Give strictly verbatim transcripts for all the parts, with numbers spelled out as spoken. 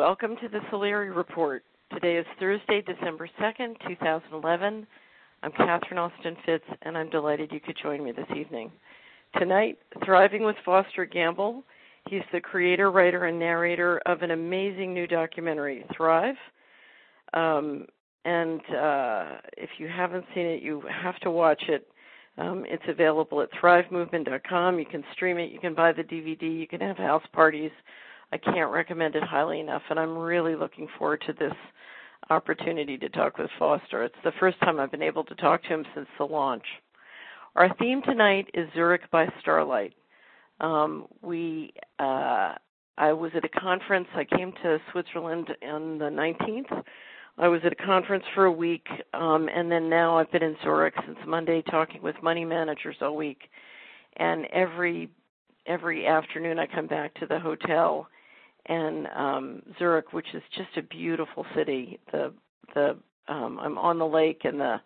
Welcome to the Solari Report. Today is Thursday, December second, twenty eleven. I'm Catherine Austin Fitz, and I'm delighted you could join me this evening. Tonight, Thriving with Foster Gamble. He's the creator, writer, and narrator of an amazing new documentary, Thrive. Um, and uh, if you haven't seen it, you have to watch it. Um, it's available at thrive movement dot com. You can stream it. You can buy the D V D. You can have house parties. I can't recommend it highly enough, and I'm really looking forward to this opportunity to talk with Foster. It's the first time I've been able to talk to him since the launch. Our theme tonight is Zurich by Starlight. Um, we, uh, I was at a conference. I came to Switzerland on the nineteenth. I was at a conference for a week, um, and then now I've been in Zurich since Monday talking with money managers all week. And every every afternoon I come back to the hotel. And um, Zurich, which is just a beautiful city. The the um, I'm on the lake, and the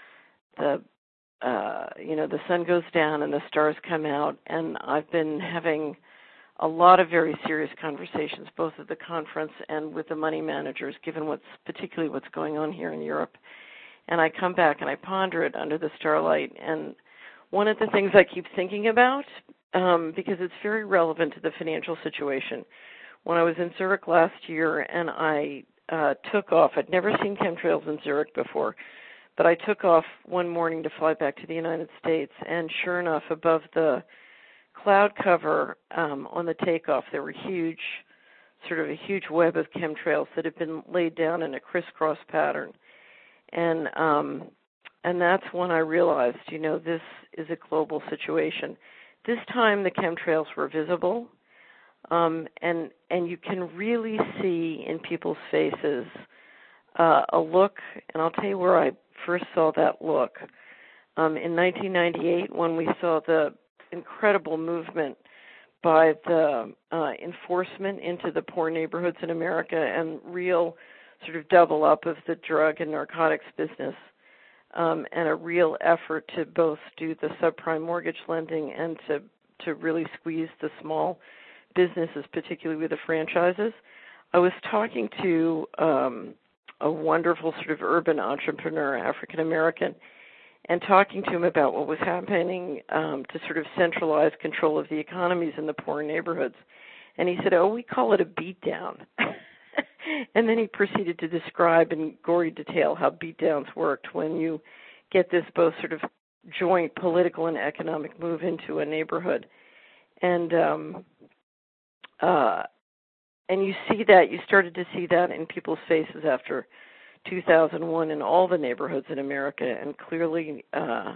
the uh, you know the sun goes down and the stars come out. And I've been having a lot of very serious conversations, both at the conference and with the money managers, given what's particularly what's going on here in Europe. And I come back and I ponder it under the starlight. And one of the things I keep thinking about, um, because it's very relevant to the financial situation. When I was in Zurich last year and I uh, took off, I'd never seen chemtrails in Zurich before, but I took off one morning to fly back to the United States, and sure enough, above the cloud cover um, on the takeoff, there were huge, sort of a huge web of chemtrails that had been laid down in a crisscross pattern. And um, and that's when I realized, you know, this is a global situation. This time the chemtrails were visible. Um, and and you can really see in people's faces uh, a look, and I'll tell you where I first saw that look. Um, in nineteen ninety-eight, when we saw the incredible movement by the uh, enforcement into the poor neighborhoods in America and real sort of double up of the drug and narcotics business, um, and a real effort to both do the subprime mortgage lending and to, to really squeeze the small businesses, particularly with the franchises. I was talking to um, a wonderful sort of urban entrepreneur, African American, and talking to him about what was happening um, to sort of centralize control of the economies in the poor neighborhoods. And he said, oh, we call it a beatdown. And then he proceeded to describe in gory detail how beatdowns worked when you get this both sort of joint political and economic move into a neighborhood. And um, Uh, and you see that, you started to see that in people's faces after two thousand one in all the neighborhoods in America, and clearly uh,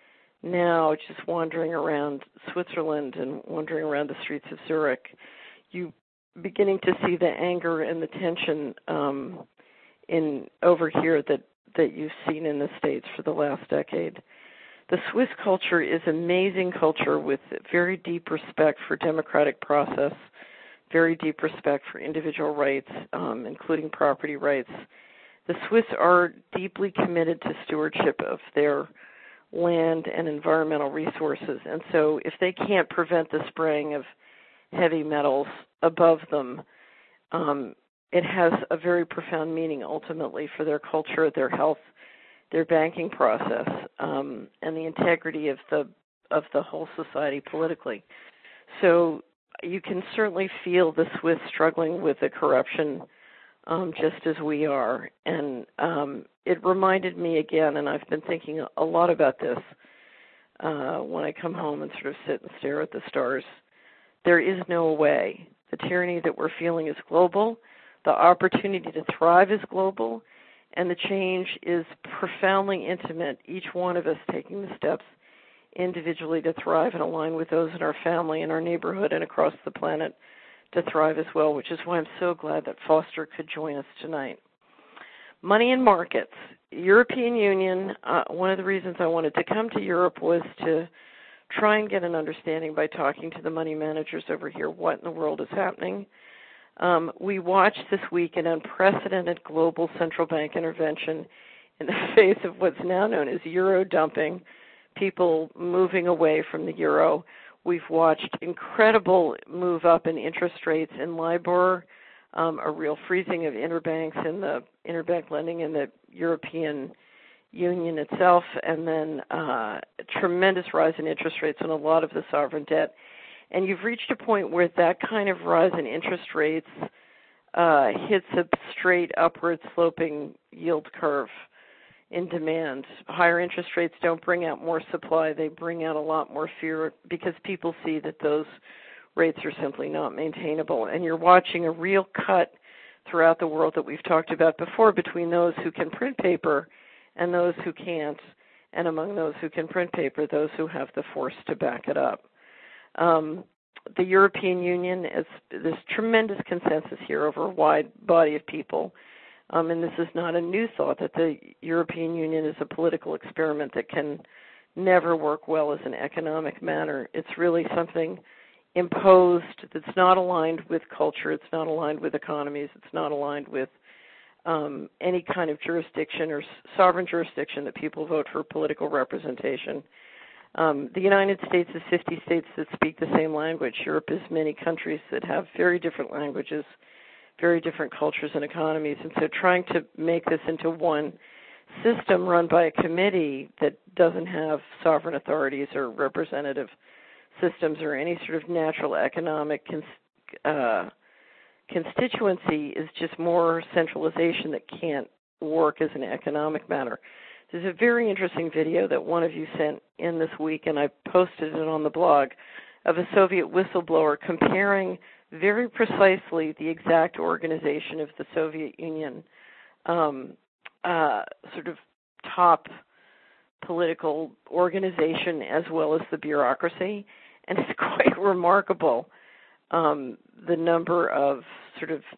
now just wandering around Switzerland and wandering around the streets of Zurich, you beginning to see the anger and the tension um, in over here that, that you've seen in the States for the last decade. The Swiss culture is amazing culture with very deep respect for democratic process, very deep respect for individual rights, um, including property rights. The Swiss are deeply committed to stewardship of their land and environmental resources. And so if they can't prevent the spraying of heavy metals above them, um, it has a very profound meaning ultimately for their culture, their health, their banking process, um, and the integrity of the of the whole society politically. So you can certainly feel the Swiss struggling with the corruption um, just as we are. And um, it reminded me again, and I've been thinking a lot about this uh, when I come home and sort of sit and stare at the stars. There is no way. The tyranny that we're feeling is global. The opportunity to thrive is global. And the change is profoundly intimate, each one of us taking the steps individually to thrive and align with those in our family, in our neighborhood, and across the planet to thrive as well, which is why I'm so glad that Foster could join us tonight. Money and markets. European Union, uh, one of the reasons I wanted to come to Europe was to try and get an understanding by talking to the money managers over here what in the world is happening. Um, we watched this week an unprecedented global central bank intervention in the face of what's now known as euro dumping, people moving away from the euro. We've watched incredible move up in interest rates in LIBOR, um, a real freezing of interbanks in the interbank lending in the European Union itself, and then uh, a tremendous rise in interest rates on a lot of the sovereign debt. And you've reached a point where that kind of rise in interest rates uh, hits a straight upward sloping yield curve in demand. Higher interest rates don't bring out more supply. They bring out a lot more fear because people see that those rates are simply not maintainable. And you're watching a real cut throughout the world that we've talked about before between those who can print paper and those who can't, and among those who can print paper, those who have the force to back it up. Um, the European Union, is, there's tremendous consensus here over a wide body of people, um, and this is not a new thought, that the European Union is a political experiment that can never work well as an economic matter. It's really something imposed that's not aligned with culture, it's not aligned with economies, it's not aligned with um, any kind of jurisdiction or sovereign jurisdiction that people vote for political representation. Um, the United States is fifty states that speak the same language. Europe is many countries that have very different languages, very different cultures and economies. And so trying to make this into one system run by a committee that doesn't have sovereign authorities or representative systems or any sort of natural economic cons- uh, constituency is just more centralization that can't work as an economic matter. There's a very interesting video that one of you sent in this week, and I posted it on the blog, of a Soviet whistleblower comparing very precisely the exact organization of the Soviet Union, um, uh, sort of top political organization as well as the bureaucracy, and it's quite remarkable, um, the number of sort of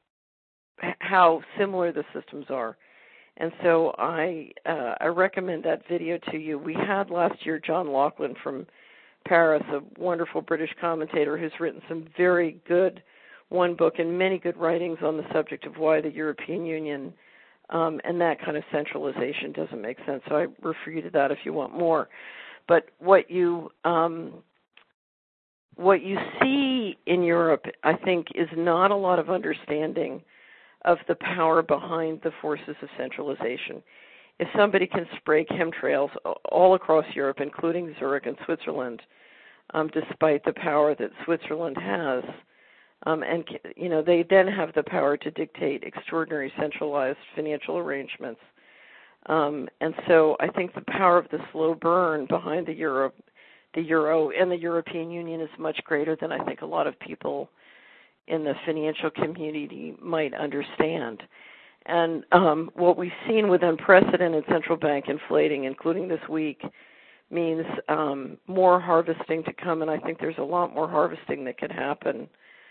how similar the systems are. And so I uh, I recommend that video to you. We had last year John Laughlin from Paris, a wonderful British commentator who's written some very good, one book and many good writings on the subject of why the European Union um, and that kind of centralization doesn't make sense. So I refer you to that if you want more. But what you um, what you see in Europe, I think, is not a lot of understanding of the power behind the forces of centralization. If somebody can spray chemtrails all across Europe, including Zurich and Switzerland, um, despite the power that Switzerland has, um, and you know they then have the power to dictate extraordinary centralized financial arrangements. Um, and so I think the power of the slow burn behind the euro, the euro and the European Union is much greater than I think a lot of people in the financial community might understand. And um, what we've seen with unprecedented central bank inflating, including this week, means um, more harvesting to come, and I think there's a lot more harvesting that could happen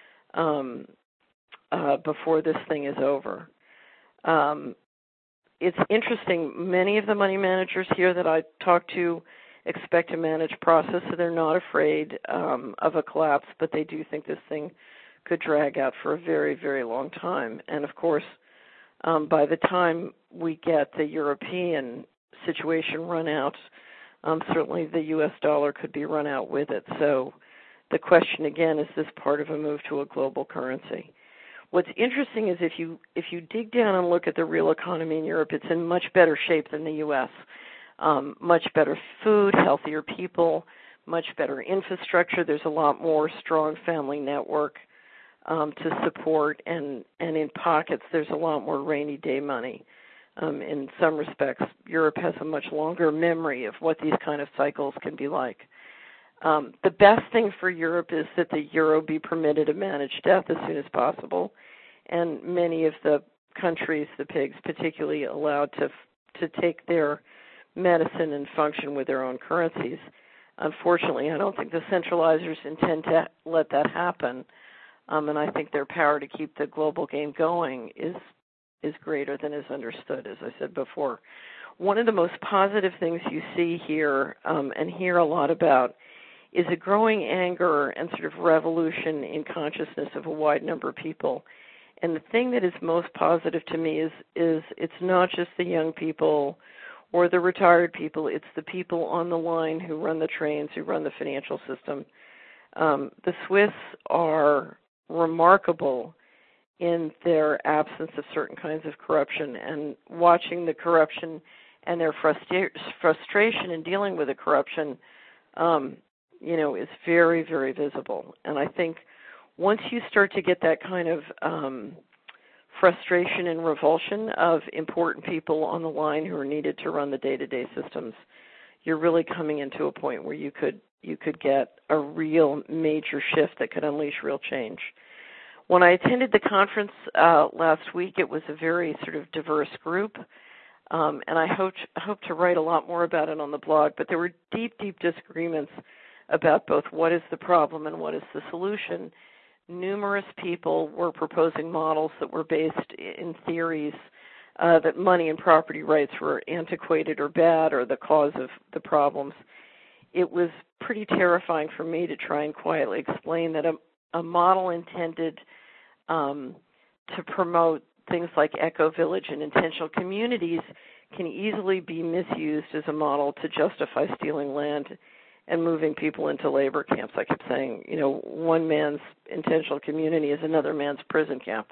um, uh, before this thing is over. Um, it's interesting, many of the money managers here that I talk to expect a managed process, so they're not afraid um, of a collapse, but they do think this thing could drag out for a very, very long time. And of course, um, by the time we get the European situation run out, um, certainly the U S dollar could be run out with it. So the question again, is this part of a move to a global currency? What's interesting is if you if you dig down and look at the real economy in Europe, it's in much better shape than the U S. Um, much better food, healthier people, much better infrastructure. There's a lot more strong family network Um, to support, and, and in pockets there's a lot more rainy day money. Um, in some respects, Europe has a much longer memory of what these kind of cycles can be like. Um, the best thing for Europe is that the euro be permitted to manage death as soon as possible, and many of the countries, the pigs particularly, allowed to to take their medicine and function with their own currencies. Unfortunately, I don't think the centralizers intend to let that happen. Um, and I think their power to keep the global game going is is greater than is understood, as I said before. One of the most positive things you see here um, and hear a lot about is a growing anger and sort of revolution in consciousness of a wide number of people. And the thing that is most positive to me is is it's not just the young people or the retired people, it's the people on the line who run the trains, who run the financial system. Um, the Swiss are remarkable in their absence of certain kinds of corruption, and watching the corruption and their frustra- frustration in dealing with the corruption, um, you know, is very, very visible. And I think once you start to get that kind of um, frustration and revulsion of important people on the line who are needed to run the day-to-day systems, you're really coming into a point where you could you could get a real major shift that could unleash real change. When I attended the conference uh, last week, it was a very sort of diverse group, um, and I hope hope to write a lot more about it on the blog. But there were deep, deep disagreements about both what is the problem and what is the solution. Numerous people were proposing models that were based in theories uh, that money and property rights were antiquated or bad or the cause of the problems. It was pretty terrifying for me to try and quietly explain that a, a model intended um, to promote things like eco-village and intentional communities can easily be misused as a model to justify stealing land and moving people into labor camps. I kept saying, you know, one man's intentional community is another man's prison camp.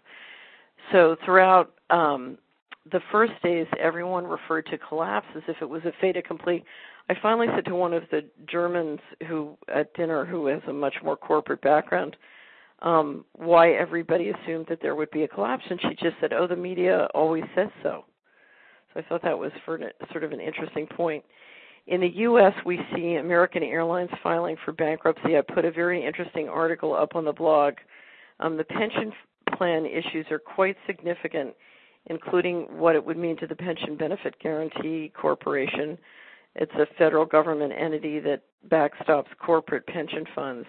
So throughout um, the first days, everyone referred to collapse as if it was a fait accompli. I finally said to one of the Germans who at dinner, who has a much more corporate background, um, why everybody assumed that there would be a collapse, and she just said, oh, the media always says so. So I thought that was for sort of an interesting point. In the U S, we see American Airlines filing for bankruptcy. I put a very interesting article up on the blog. Um, the pension plan issues are quite significant, including what it would mean to the Pension Benefit Guarantee Corporation. It's a federal government entity that backstops corporate pension funds.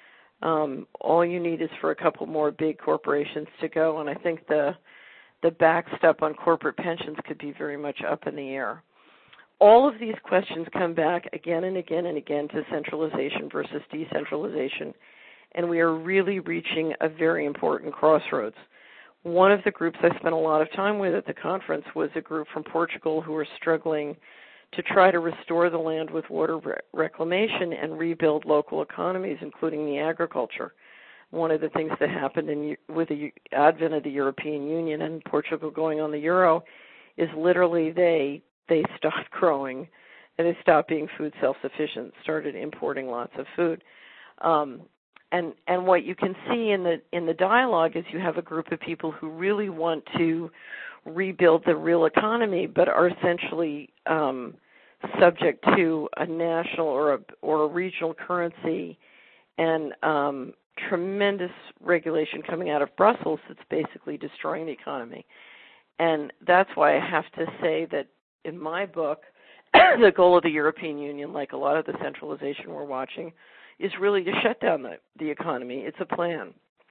Um, all you need is for a couple more big corporations to go, and I think the the backstop on corporate pensions could be very much up in the air. All of these questions come back again and again and again to centralization versus decentralization, and we are really reaching a very important crossroads. One of the groups I spent a lot of time with at the conference was a group from Portugal who are struggling to try to restore the land with water re- reclamation and rebuild local economies, including the agriculture. One of the things that happened in, with the advent of the European Union and Portugal going on the euro is literally they they stopped growing and they stopped being food self-sufficient, started importing lots of food. Um, and and what you can see in the in the dialogue is you have a group of people who really want to rebuild the real economy, but are essentially um, subject to a national or a or a regional currency and um, tremendous regulation coming out of Brussels that's basically destroying the economy. And that's why I have to say that in my book, the goal of the European Union, like a lot of the centralization we're watching, is really to shut down the, the economy. It's a plan.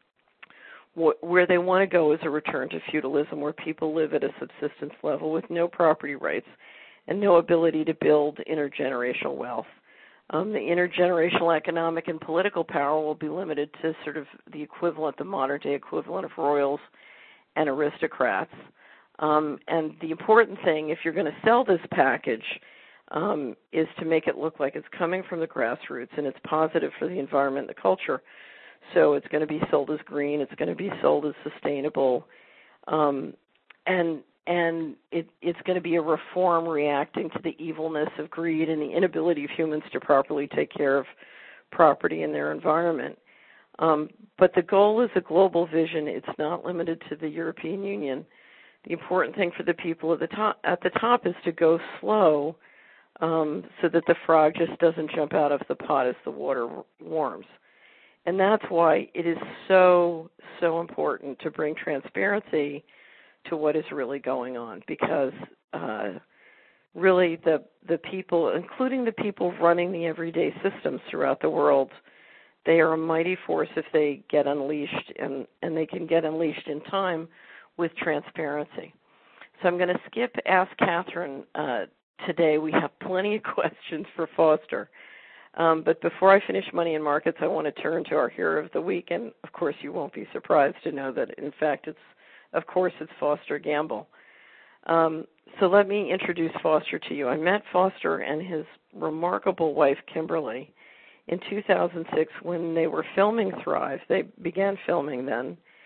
Where they want to go is a return to feudalism, where people live at a subsistence level with no property rights and no ability to build intergenerational wealth. Um, the intergenerational economic and political power will be limited to sort of the equivalent, the modern-day equivalent of royals and aristocrats. Um, and the important thing, if you're going to sell this package, um, is to make it look like it's coming from the grassroots and it's positive for the environment and the culture. So it's going to be sold as green, it's going to be sold as sustainable, um, and and it, it's going to be a reform reacting to the evilness of greed and the inability of humans to properly take care of property and their environment. Um, but the goal is a global vision. It's not limited to the European Union. The important thing for the people at the top, at the top is to go slow um, so that the frog just doesn't jump out of the pot as the water warms. And that's why it is so, so important to bring transparency to what is really going on, because uh, really the the people, including the people running the everyday systems throughout the world, they are a mighty force if they get unleashed, and, and they can get unleashed in time with transparency. So I'm going to skip Ask Catherine uh, today. We have plenty of questions for Foster. Um, but before I finish Money and Markets, I want to turn to our hero of the week. And, of course, you won't be surprised to know that, in fact, it's, of course, it's Foster Gamble. Um, so let me introduce Foster to you. I met Foster and his remarkable wife, Kimberly, in two thousand six when they were filming Thrive. They began filming then.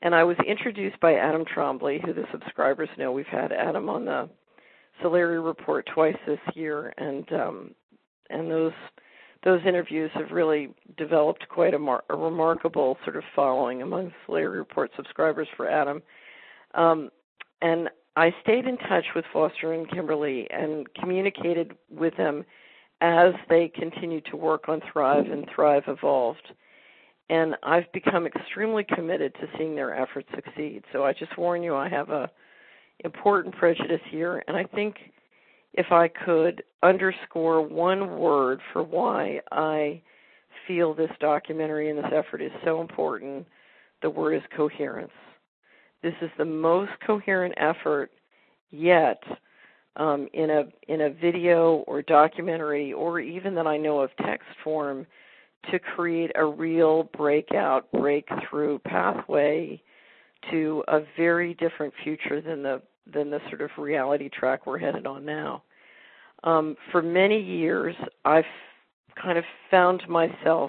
and I was introduced by Adam Trombley, who the subscribers know. We've had Adam on the Solari Report twice this year, and um, and those those interviews have really developed quite a, mar- a remarkable sort of following among Solari Report subscribers for Adam. Um, and I stayed in touch with Foster and Kimberly and communicated with them as they continued to work on Thrive and Thrive Evolved. And I've become extremely committed to seeing their efforts succeed. So I just warn you, I have a important prejudice here, and I think if I could underscore one word for why I feel this documentary and this effort is so important, the word is coherence. This is the most coherent effort yet um, in a in a video or documentary or even that I know of text form to create a real breakout, breakthrough pathway to a very different future than the than the sort of reality track we're headed on now. Um, for many years, I've kind of found myself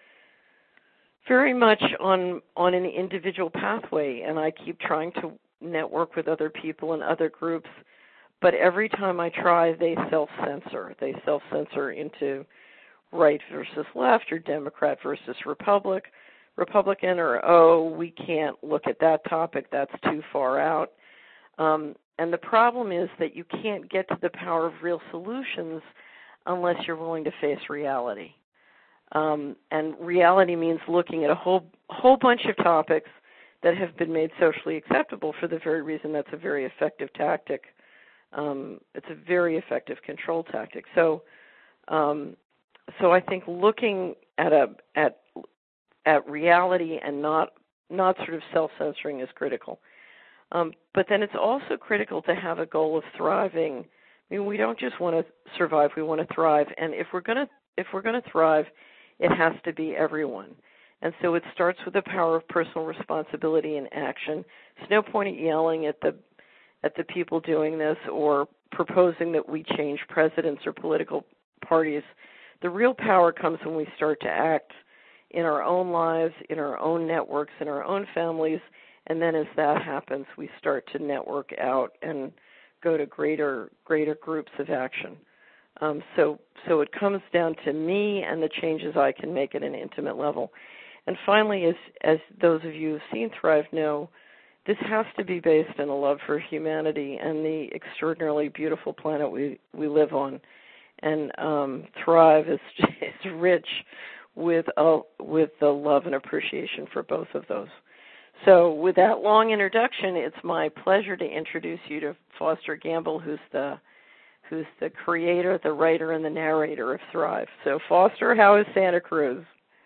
very much on on an individual pathway, and I keep trying to network with other people and other groups, but every time I try, they self-censor. They self-censor into right versus left or Democrat versus Republic, Republican, or, oh, we can't look at that topic, that's too far out. Um, and the problem is that you can't get to the power of real solutions unless you're willing to face reality. Um, and reality means looking at a whole whole bunch of topics that have been made socially acceptable for the very reason that's a very effective tactic. Um, it's a very effective control tactic. So, um, so I think looking at a at at reality and not not sort of self-censoring is critical. Um, but then it's also critical to have a goal of thriving. I mean, we don't just want to survive; we want to thrive. And if we're going to if we're going to thrive, it has to be everyone. And so it starts with the power of personal responsibility and action. There's no point in yelling at the at the people doing this or proposing that we change presidents or political parties. The real power comes when we start to act in our own lives, in our own networks, in our own families, and then as that happens, we start to network out and go to greater greater groups of action. Um, so so it comes down to me and the changes I can make at an intimate level. And finally, as as those of you who've seen Thrive know, this has to be based in a love for humanity and the extraordinarily beautiful planet we, we live on. And um, Thrive is is rich with a, with the love and appreciation for both of those. So with that long introduction, it's my pleasure to introduce you to Foster Gamble, who's the who's the creator, the writer, and the narrator of Thrive. So Foster, how is Santa Cruz?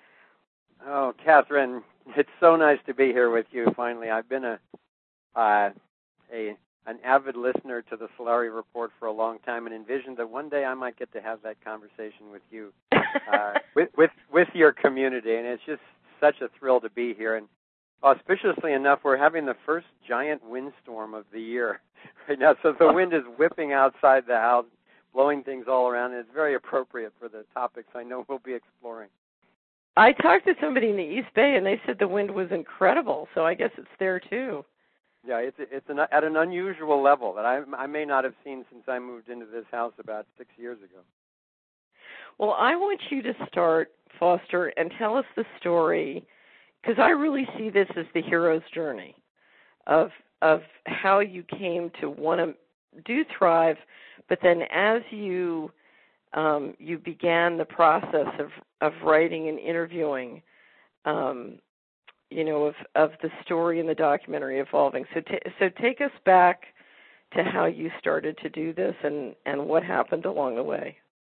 Oh, Catherine, it's so nice to be here with you finally. I've been a uh, a an avid listener to the Solari Report for a long time and envisioned that one day I might get to have that conversation with you, uh, with, with with your community. And it's just such a thrill to be here. And auspiciously enough, we're having the first giant windstorm of the year right now. So the wind is whipping outside the house, blowing things all around, and it's very appropriate for the topics I know we'll be exploring. I talked to somebody in the East Bay, and they said the wind was incredible, so I guess it's there, too. Yeah, it's it's an, at an unusual level that I, I may not have seen since I moved into this house about six years ago. Well, I want you to start, Foster, and tell us the story, because I really see this as the hero's journey of of how you came to want to do Thrive, but then as you um, you began the process of, of writing and interviewing, um, you know, of, of the story and the documentary evolving. So, t- so take us back to how you started to do this and, and what happened along the way.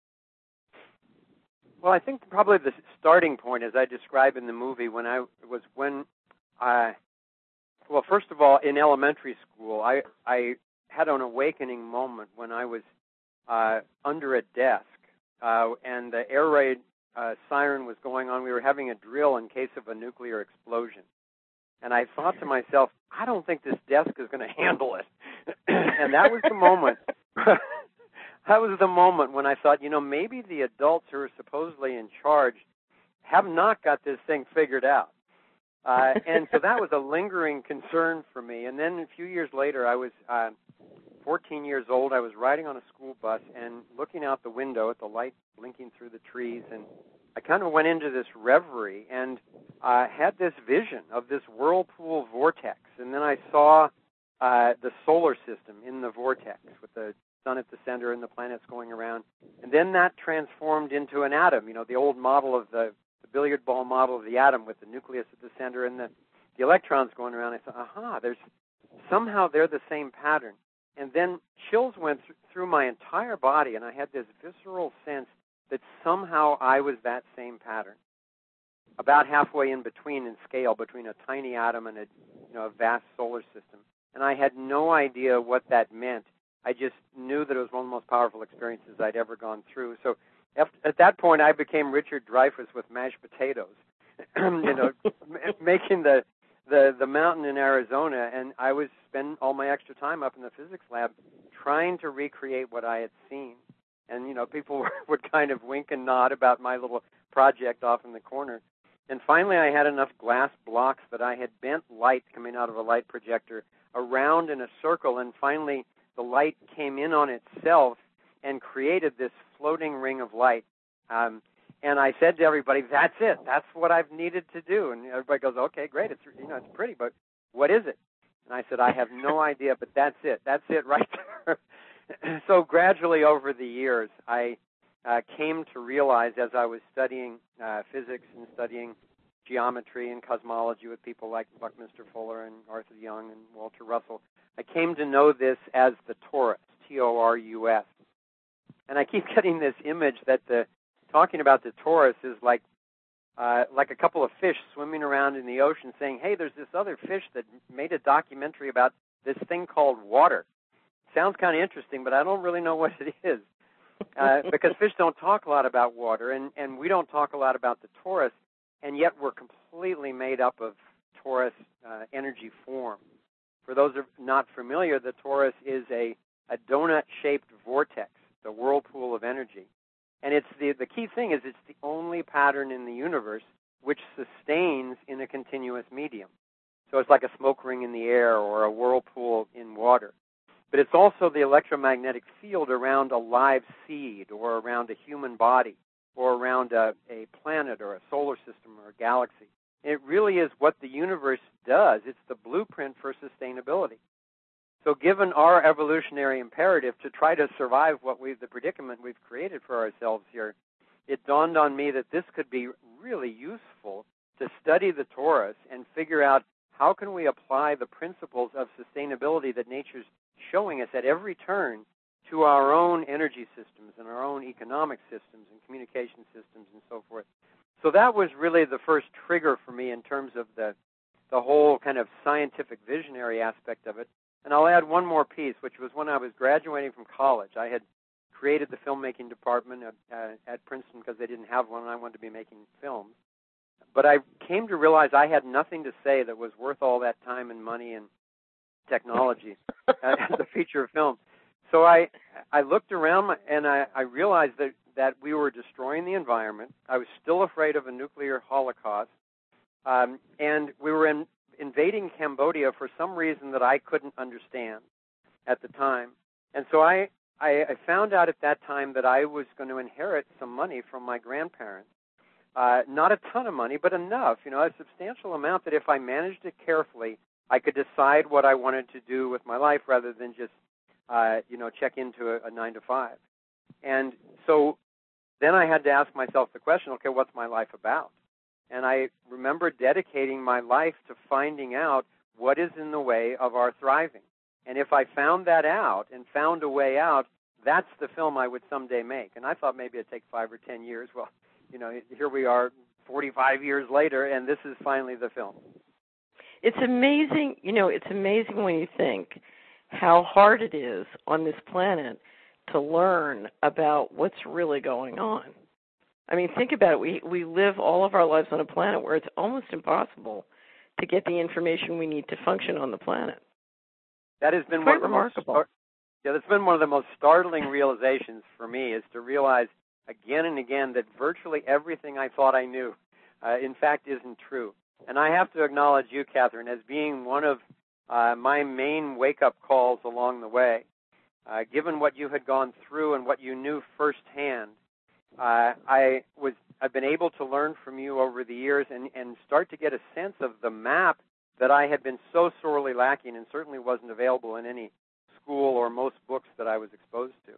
Well, I think probably the starting point, as I describe in the movie, when I was when I, well, first of all, in elementary school, I I had an awakening moment when I was uh, under a desk uh, and the air raid uh, siren was going on. We were having a drill in case of a nuclear explosion, and I thought to myself, I don't think this desk is going to handle it. And that was the moment. That was the moment when I thought, you know, maybe the adults who are supposedly in charge have not got this thing figured out. Uh, and so that was a lingering concern for me. And then a few years later, I was uh, fourteen years old. I was riding on a school bus and looking out the window at the light blinking through the trees. And I kind of went into this reverie and uh, had this vision of this whirlpool vortex. And then I saw uh, the solar system in the vortex with the sun at the center and the planets going around. And then that transformed into an atom, you know, the old model of the, the billiard ball model of the atom with the nucleus at the center and the, the electrons going around. I thought, aha, there's somehow they're the same pattern. And then chills went th- through my entire body, and I had this visceral sense that somehow I was that same pattern, about halfway in between in scale, between a tiny atom and a, you know, a vast solar system. And I had no idea what that meant. I just knew that it was one of the most powerful experiences I'd ever gone through. So at that point, I became Richard Dreyfuss with mashed potatoes, you know, making the, the the mountain in Arizona, and I was spending all my extra time up in the physics lab trying to recreate what I had seen. And, you know, people would kind of wink and nod about my little project off in the corner. And finally, I had enough glass blocks that I had bent light coming out of a light projector around in a circle, and finally the light came in on itself and created this floating ring of light. Um, and I said to everybody, "That's it. That's what I've needed to do." And everybody goes, "Okay, great. It's you know it's pretty, but what is it?" And I said, "I have no idea, but that's it. That's it right there." So gradually over the years, I uh, came to realize as I was studying uh, physics and studying geometry and cosmology with people like Buckminster Fuller and Arthur Young and Walter Russell, I came to know this as the torus, T O R U S. And I keep getting this image that the talking about the torus is like uh, like a couple of fish swimming around in the ocean saying, "Hey, there's this other fish that made a documentary about this thing called water. Sounds kind of interesting, but I don't really know what it is." Uh, because fish don't talk a lot about water, and, and we don't talk a lot about the torus, and yet we're completely made up of torus uh, energy form. For those who are not familiar, the torus is a, a donut-shaped vortex, the whirlpool of energy. And it's the, the key thing is it's the only pattern in the universe which sustains in a continuous medium. So it's like a smoke ring in the air or a whirlpool in water. But it's also the electromagnetic field around a live seed or around a human body or around a, a planet or a solar system or a galaxy. It really is what the universe does. It's the blueprint for sustainability. So given our evolutionary imperative to try to survive what we've, the predicament we've created for ourselves here, it dawned on me that this could be really useful to study the torus and figure out how can we apply the principles of sustainability that nature's showing us at every turn to our own energy systems and our own economic systems and communication systems and so forth. So that was really the first trigger for me in terms of the the whole kind of scientific visionary aspect of it. And I'll add one more piece, which was when I was graduating from college. I had created the filmmaking department at, uh, at Princeton because they didn't have one, and I wanted to be making films. But I came to realize I had nothing to say that was worth all that time and money and technology as a feature film. So I I looked around and I, I realized that, that we were destroying the environment. I was still afraid of a nuclear holocaust. Um, and we were in, invading Cambodia for some reason that I couldn't understand at the time. And so I, I, I found out at that time that I was going to inherit some money from my grandparents. Uh, not a ton of money, but enough, you know, a substantial amount that if I managed it carefully, I could decide what I wanted to do with my life rather than just, uh, you know, check into a, a nine to five. And so then I had to ask myself the question, okay, what's my life about? And I remember dedicating my life to finding out what is in the way of our thriving. And if I found that out and found a way out, that's the film I would someday make. And I thought maybe it'd take five or ten years. Well, you know, here we are forty-five years later, and this is finally the film. It's amazing, you know, it's amazing when you think how hard it is on this planet to learn about what's really going on. I mean, think about it. We we live all of our lives on a planet where it's almost impossible to get the information we need to function on the planet. That has been it's one quite of the remarkable. Most, yeah, that's been one of the most startling realizations for me is to realize again and again that virtually everything I thought I knew, uh, in fact, isn't true. And I have to acknowledge you, Catherine, as being one of uh, my main wake-up calls along the way. Uh, given what you had gone through and what you knew firsthand, uh, I was, I've been able to learn from you over the years and, and start to get a sense of the map that I had been so sorely lacking and certainly wasn't available in any school or most books that I was exposed to.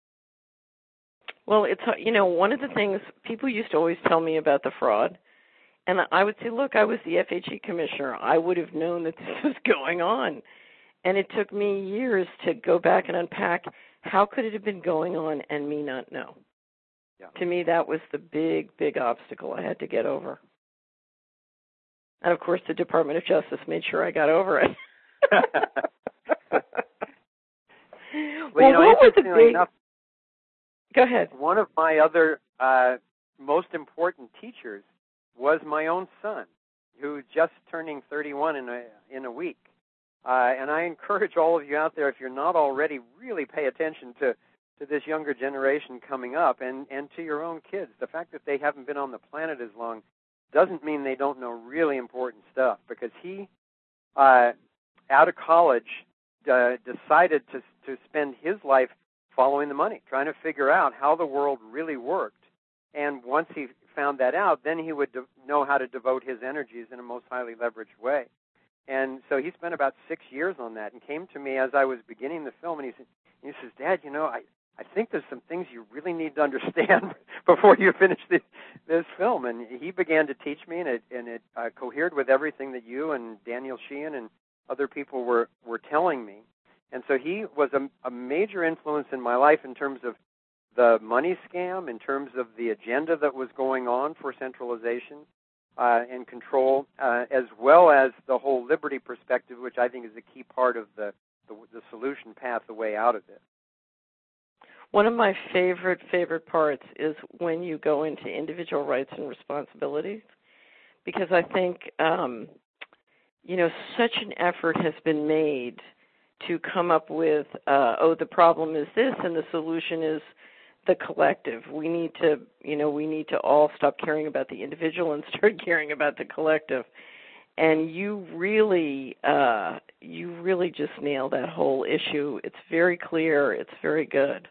Well, it's, you know, one of the things people used to always tell me about the fraud, and I would say, look, I was the F H E commissioner. I would have known that this was going on. And it took me years to go back and unpack how could it have been going on and me not know. Yeah. To me, that was the big, big obstacle I had to get over. And, of course, the Department of Justice made sure I got over it. well, well, you know, what was the big... enough, Go ahead. One of my other uh, most important teachers was my own son, who's just turning thirty-one in a, in a week. Uh, and I encourage all of you out there, if you're not already, really pay attention to, to this younger generation coming up and, and to your own kids. The fact that they haven't been on the planet as long doesn't mean they don't know really important stuff, because he, uh, out of college, uh, decided to, to spend his life following the money, trying to figure out how the world really worked. And once he found that out, then he would de- know how to devote his energies in a most highly leveraged way. And so he spent about six years on that and came to me as I was beginning the film, and he said, he says, Dad, you know, I, I think there's some things you really need to understand before you finish the, this film. And he began to teach me, and it, and it uh, cohered with everything that you and Daniel Sheehan and other people were, were telling me. And so he was a, a major influence in my life in terms of the money scam, in terms of the agenda that was going on for centralization uh, and control, uh, as well as the whole liberty perspective, which I think is a key part of the, the, the solution path, the way out of it. One of my favorite, favorite parts is when you go into individual rights and responsibilities, because I think, um, you know, such an effort has been made to come up with, uh, oh, the problem is this and the solution is the collective. We need to, you know, we need to all stop caring about the individual and start caring about the collective. And you really, uh, you really just nailed that whole issue. It's very clear. It's very good.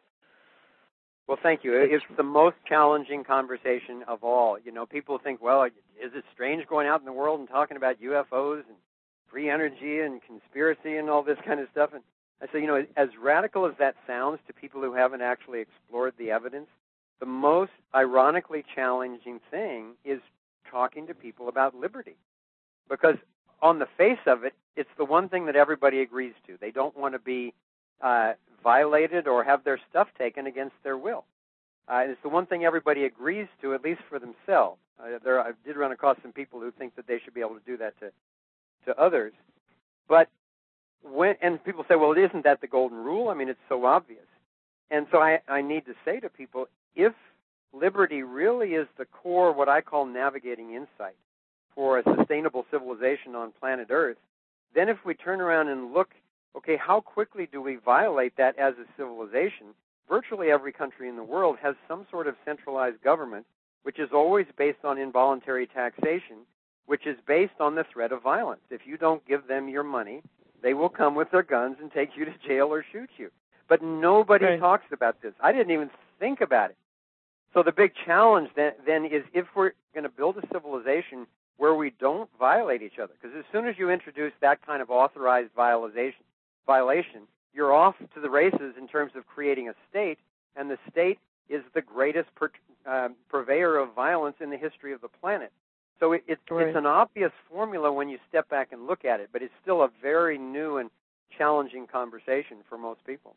Well, thank you. It's the most challenging conversation of all. You know, people think, well, is it strange going out in the world and talking about U F Os and free energy and conspiracy and all this kind of stuff? And I say, you know, as radical as that sounds to people who haven't actually explored the evidence, the most ironically challenging thing is talking to people about liberty. Because on the face of it, it's the one thing that everybody agrees to. They don't want to be uh, violated or have their stuff taken against their will. Uh, it's the one thing everybody agrees to, at least for themselves. Uh, there, I did run across some people who think that they should be able to do that to, to others. But when, and people say, well, isn't that the golden rule? I mean, it's so obvious. And so I, I need to say to people, if liberty really is the core, what I call navigating insight for a sustainable civilization on planet Earth, then if we turn around and look, okay, how quickly do we violate that as a civilization? Virtually every country in the world has some sort of centralized government, which is always based on involuntary taxation, which is based on the threat of violence. If you don't give them your money, they will come with their guns and take you to jail or shoot you. But nobody right. talks about this. I didn't even think about it. So the big challenge then, then is if we're going to build a civilization where we don't violate each other, because as soon as you introduce that kind of authorized violation, violation, you're off to the races in terms of creating a state, and the state is the greatest per, uh, purveyor of violence in the history of the planet. So it, it, right. it's an obvious formula when you step back and look at it, but it's still a very new and challenging conversation for most people.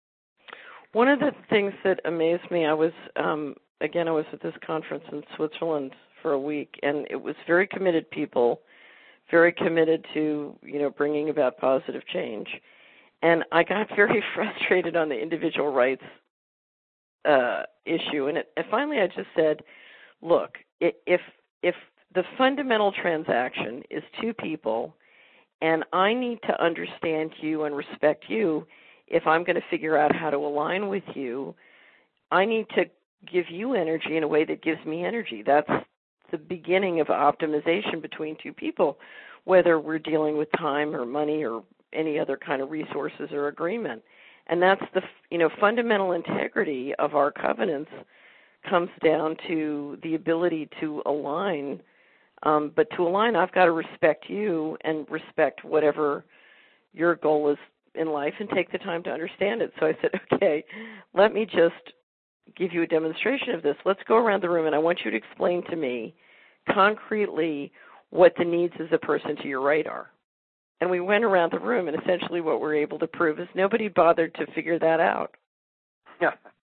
One of the things that amazed me, I was, um, again, I was at this conference in Switzerland for a week, and it was very committed people, very committed to, you know, bringing about positive change. And I got very frustrated on the individual rights uh, issue. And, it, and finally I just said, look, if if the fundamental transaction is two people, and I need to understand you and respect you, if I'm going to figure out how to align with you, I need to give you energy in a way that gives me energy. That's the beginning of optimization between two people, whether we're dealing with time or money or any other kind of resources or agreement. And that's the, you know, fundamental integrity of our covenants comes down to the ability to align. Um, but to align, I've got to respect you and respect whatever your goal is in life and take the time to understand it. So I said, okay, let me just give you a demonstration of this. Let's go around the room, and I want you to explain to me concretely what the needs of the person to your right are. And we went around the room, and essentially what we're able to prove is nobody bothered to figure that out. Yeah.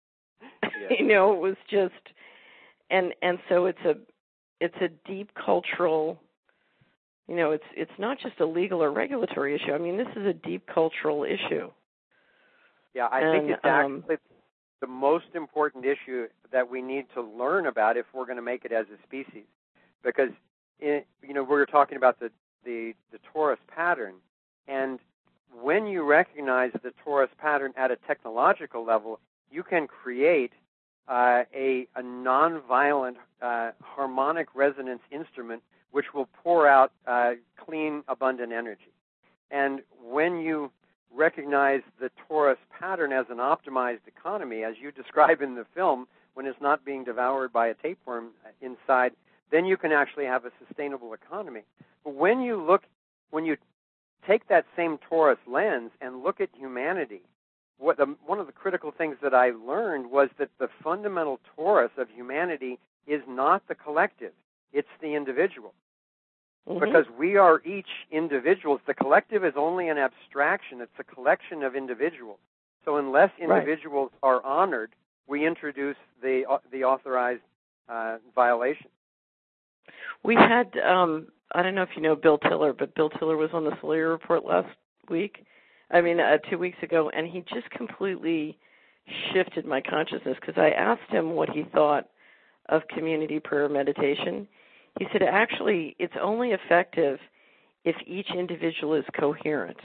You know, it was just, and and so it's a it's a deep cultural, you know, it's it's not just a legal or regulatory issue. I mean, this is a deep cultural issue. Yeah, I and, think it's um, actually the most important issue that we need to learn about if we're going to make it as a species. Because, it, you know, we were talking about the, the, the torus pattern, and when you recognize the torus pattern at a technological level, you can create uh, a, a nonviolent uh, harmonic resonance instrument which will pour out uh, clean, abundant energy. And when you recognize the torus pattern as an optimized economy, as you describe in the film, when it's not being devoured by a tapeworm inside, then you can actually have a sustainable economy. But when you look, when you take that same torus lens and look at humanity, what the, one of the critical things that I learned was that the fundamental torus of humanity is not the collective, it's the individual. Mm-hmm. Because we are each individuals. The collective is only an abstraction. It's a collection of individuals. So unless individuals right. are honored, we introduce the uh, the authorized uh, violation. We had, um, I don't know if you know Bill Tiller, but Bill Tiller was on the Solari Report last week, I mean uh, two weeks ago, and he just completely shifted my consciousness because I asked him what he thought of community prayer meditation. He said, actually, it's only effective if each individual is coherent.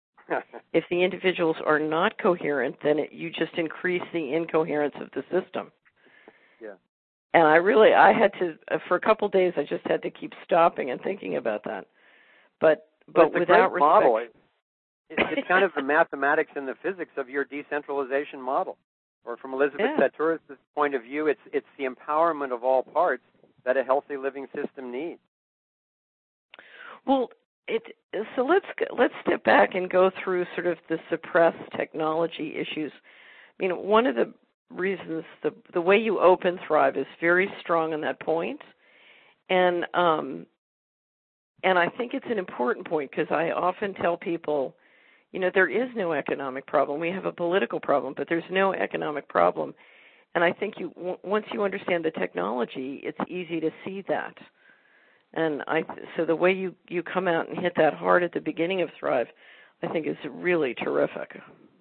If the individuals are not coherent, then it, you just increase the incoherence of the system. Yeah. And I really, I had to, uh, for a couple of days, I just had to keep stopping and thinking about that. But but well, without a great respect. Model. It, it's kind of the mathematics and the physics of your decentralization model. Or from Elizabeth yeah. Sahtouris' point of view, it's it's the empowerment of all parts that a healthy living system needs. Well, it so let's let's step back and go through sort of the suppressed technology issues. I mean, one of the reasons the the way you open Thrive is very strong on that point, and um, and I think it's an important point because I often tell people, you know, there is no economic problem. We have a political problem, but there's no economic problem. And I think you w- once you understand the technology, it's easy to see that. And I so the way you, you come out and hit that hard at the beginning of Thrive, I think is really terrific.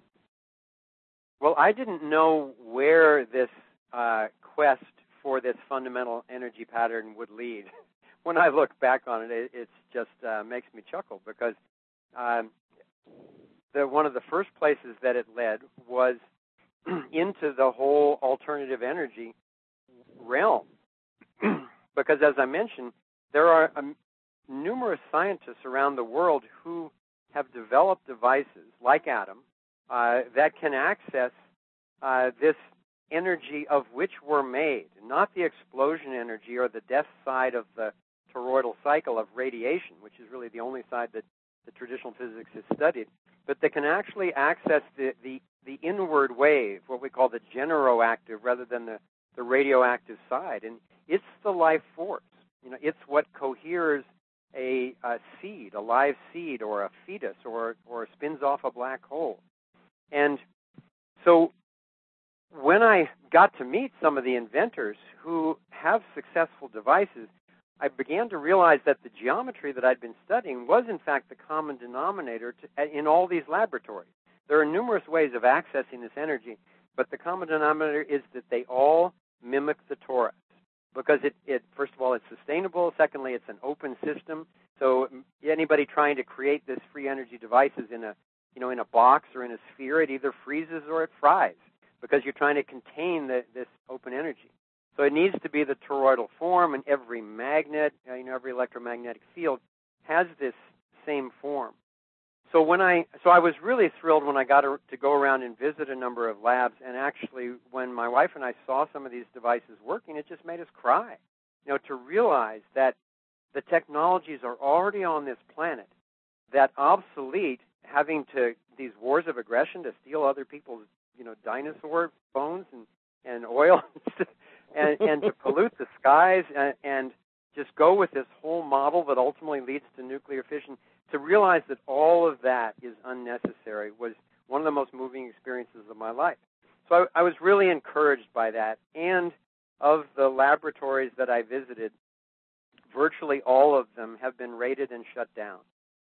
Well, I didn't know where this uh, quest for this fundamental energy pattern would lead. When I look back on it, it it's just uh, makes me chuckle because um, the, one of the first places that it led was into the whole alternative energy realm. Because as I mentioned, there are um, numerous scientists around the world who have developed devices like Atom uh, that can access uh, this energy of which we're made, not the explosion energy or the death side of the toroidal cycle of radiation, which is really the only side that the traditional physics has studied, but they can actually access the, the, the inward wave, what we call the generoactive rather than the, the radioactive side. And it's the life force. You know, it's what coheres a, a seed, a live seed, or a fetus, or or spins off a black hole. And so when I got to meet some of the inventors who have successful devices, I began to realize that the geometry that I'd been studying was, in fact, the common denominator to, in all these laboratories. There are numerous ways of accessing this energy, but the common denominator is that they all mimic the torus. Because it, it, first of all, it's sustainable. Secondly, it's an open system. So anybody trying to create this free energy devices in a, you know, in a box or in a sphere, it either freezes or it fries because you're trying to contain the, this open energy. So it needs to be the toroidal form, and every magnet, you know, every electromagnetic field has this same form. So when I, so I was really thrilled when I got to, to go around and visit a number of labs, and actually when my wife and I saw some of these devices working, it just made us cry. You know, to realize that the technologies are already on this planet that obsolete having to, these wars of aggression to steal other people's, you know, dinosaur bones and, and oil and, and to pollute the skies and, and just go with this whole model that ultimately leads to nuclear fission. To realize that all of that is unnecessary was one of the most moving experiences of my life. So I, I was really encouraged by that. And of the laboratories that I visited, virtually all of them have been raided and shut down.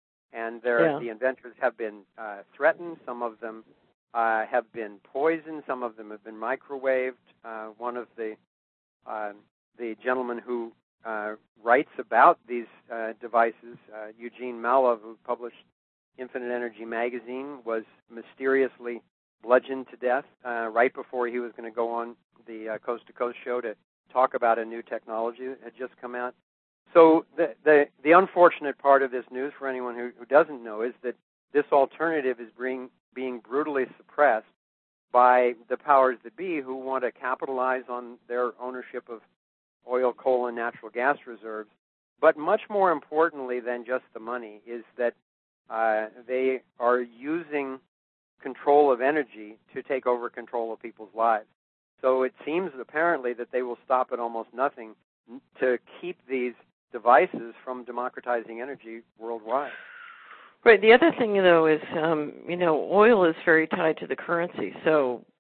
And yeah. the inventors have been uh, threatened. Some of them uh, have been poisoned. Some of them have been microwaved. Uh, one of the uh, the gentlemen who Uh, writes about these uh, devices, uh, Eugene Malov, who published Infinite Energy magazine, was mysteriously bludgeoned to death uh, right before he was going to go on the uh, Coast to Coast show to talk about a new technology that had just come out. So the the, the unfortunate part of this news for anyone who, who doesn't know is that this alternative is being, being brutally suppressed by the powers that be who want to capitalize on their ownership of oil, coal, and natural gas reserves. But much more importantly than just the money is that uh, they are using control of energy to take over control of people's lives. So it seems apparently that they will stop at almost nothing to keep these devices from democratizing energy worldwide. Right. The other thing, though, is, um, you know, oil is very tied to the currency. So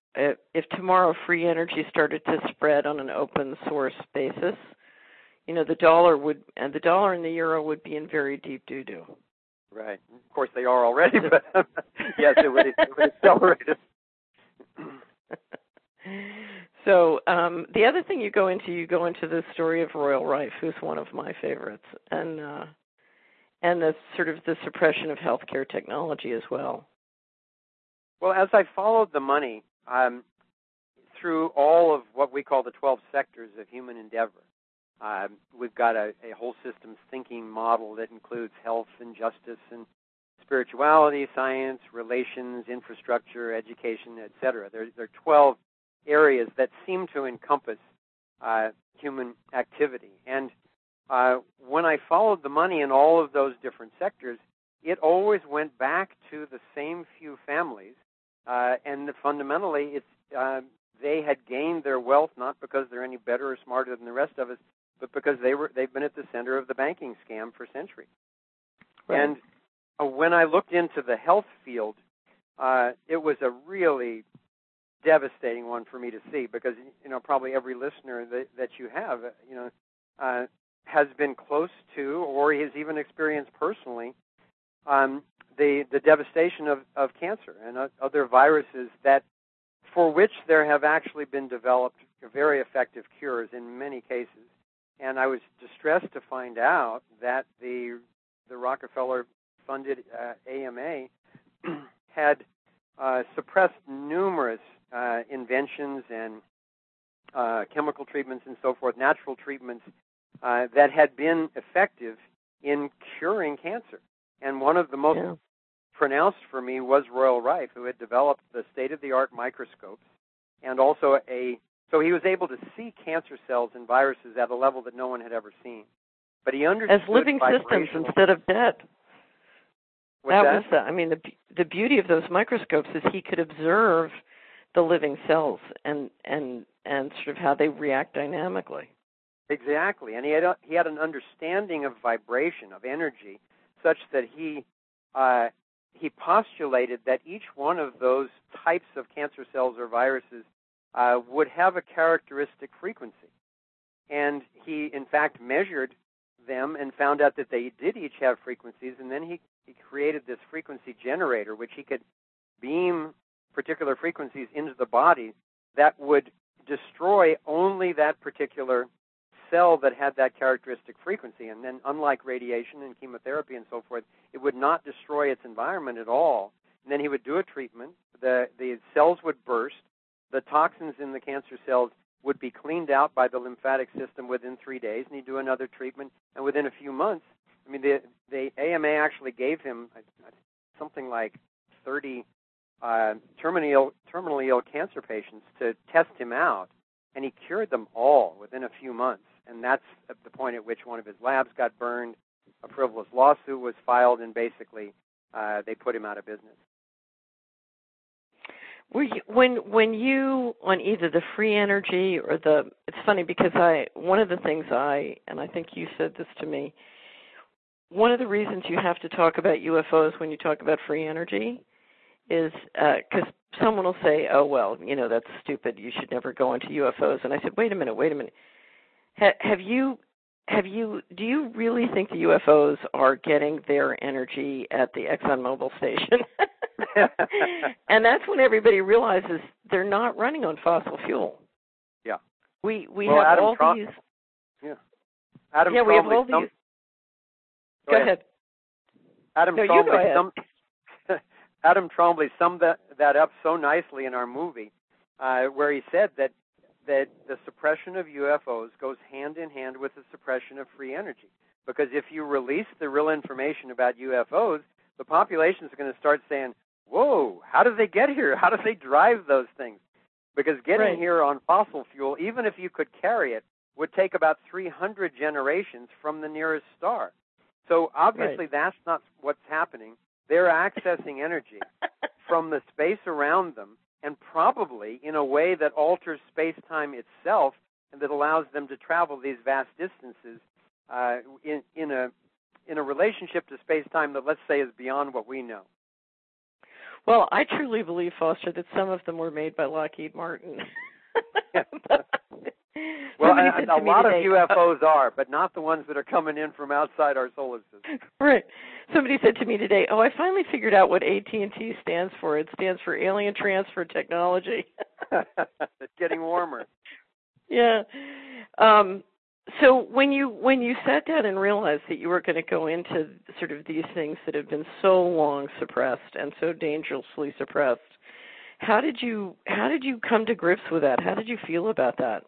if tomorrow free energy started to spread on an open source basis, you know, the dollar would, and the dollar and the euro would be in very deep doo-doo. Right. Of course they are already, but yes, it would, it would accelerate it. So um, the other thing you go into, you go into the story of Royal Rife, who's one of my favorites, and uh, and the sort of the suppression of healthcare technology as well. Well, as I followed the money, Um, through all of what we call the twelve sectors of human endeavor. Um, we've got a, a whole systems thinking model that includes health and justice and spirituality, science, relations, infrastructure, education, et cetera. There, there are twelve areas that seem to encompass uh, human activity. And uh, when I followed the money in all of those different sectors, it always went back to the same few families. Uh, and fundamentally, it's, uh, they had gained their wealth not because they're any better or smarter than the rest of us, but because they were, they've been at the center of the banking scam for centuries. Right. And uh, when I looked into the health field, uh, it was a really devastating one for me to see because, you know, probably every listener that, that you have, you know, uh, has been close to or has even experienced personally um, The, the devastation of, of cancer and other viruses that for which there have actually been developed very effective cures in many cases. And I was distressed to find out that the the Rockefeller-funded uh, A M A had uh, suppressed numerous uh, inventions and uh, chemical treatments and so forth, natural treatments uh, that had been effective in curing cancer. And one of the most yeah. pronounced for me was Royal Rife, who had developed the state-of-the-art microscopes, and also a, so he was able to see cancer cells and viruses at a level that no one had ever seen. But he understood as living systems instead of dead. What's that, that was the, I mean, the the beauty of those microscopes is he could observe the living cells and and and sort of how they react dynamically. Exactly, and he had a, he had an understanding of vibration, of energy, such that he. Uh, He postulated that each one of those types of cancer cells or viruses uh, would have a characteristic frequency. And he, in fact, measured them and found out that they did each have frequencies, and then he, he created this frequency generator, which he could beam particular frequencies into the body that would destroy only that particular cell that had that characteristic frequency. And then, unlike radiation and chemotherapy and so forth, it would not destroy its environment at all. And then he would do a treatment. The, the cells would burst. The toxins in the cancer cells would be cleaned out by the lymphatic system within three days, and he'd do another treatment, and within a few months, I mean, the, the A M A actually gave him something like thirty uh, terminally ill, terminally ill cancer patients to test him out, and he cured them all within a few months. And that's at the point at which one of his labs got burned, a frivolous lawsuit was filed, and basically uh, they put him out of business. Were you, when when you on either the free energy or the, it's funny because I one of the things I and I think you said this to me, one of the reasons you have to talk about U F Os when you talk about free energy is because uh, someone will say, oh well, you know, that's stupid, you should never go into U F Os. And I said, wait a minute, wait a minute, ha- have you have you do you really think the U F Os are getting their energy at the ExxonMobil station? And that's when everybody realizes they're not running on fossil fuel. Yeah. We we well, have Adam all Trom- these. Yeah. Adam yeah, we have all some- these. Go, go ahead. ahead. Adam no, Trombley. You go ahead. Some, Adam Trombley summed that, that up so nicely in our movie, uh, where he said that that the suppression of U F Os goes hand in hand with the suppression of free energy. Because if you release the real information about U F Os, the population is going to start saying, whoa, how did they get here? How did they drive those things? Because getting right. here on fossil fuel, even if you could carry it, would take about three hundred generations from the nearest star. So obviously right. that's not what's happening. They're accessing energy from the space around them, and probably in a way that alters space-time itself and that allows them to travel these vast distances uh, in, in a in a relationship to space-time that, let's say, is beyond what we know. Well, I truly believe, Foster, that some of them were made by Lockheed Martin. Well, a, a lot today, of U F Os uh, are, but not the ones that are coming in from outside our solar system. Right. Somebody said to me today, oh, I finally figured out what A T and T stands for. It stands for Alien Transfer Technology. It's getting warmer. Yeah. Um, so when you when you sat down and realized that you were going to go into sort of these things that have been so long suppressed and so dangerously suppressed, how did you how did you come to grips with that? How did you feel about that?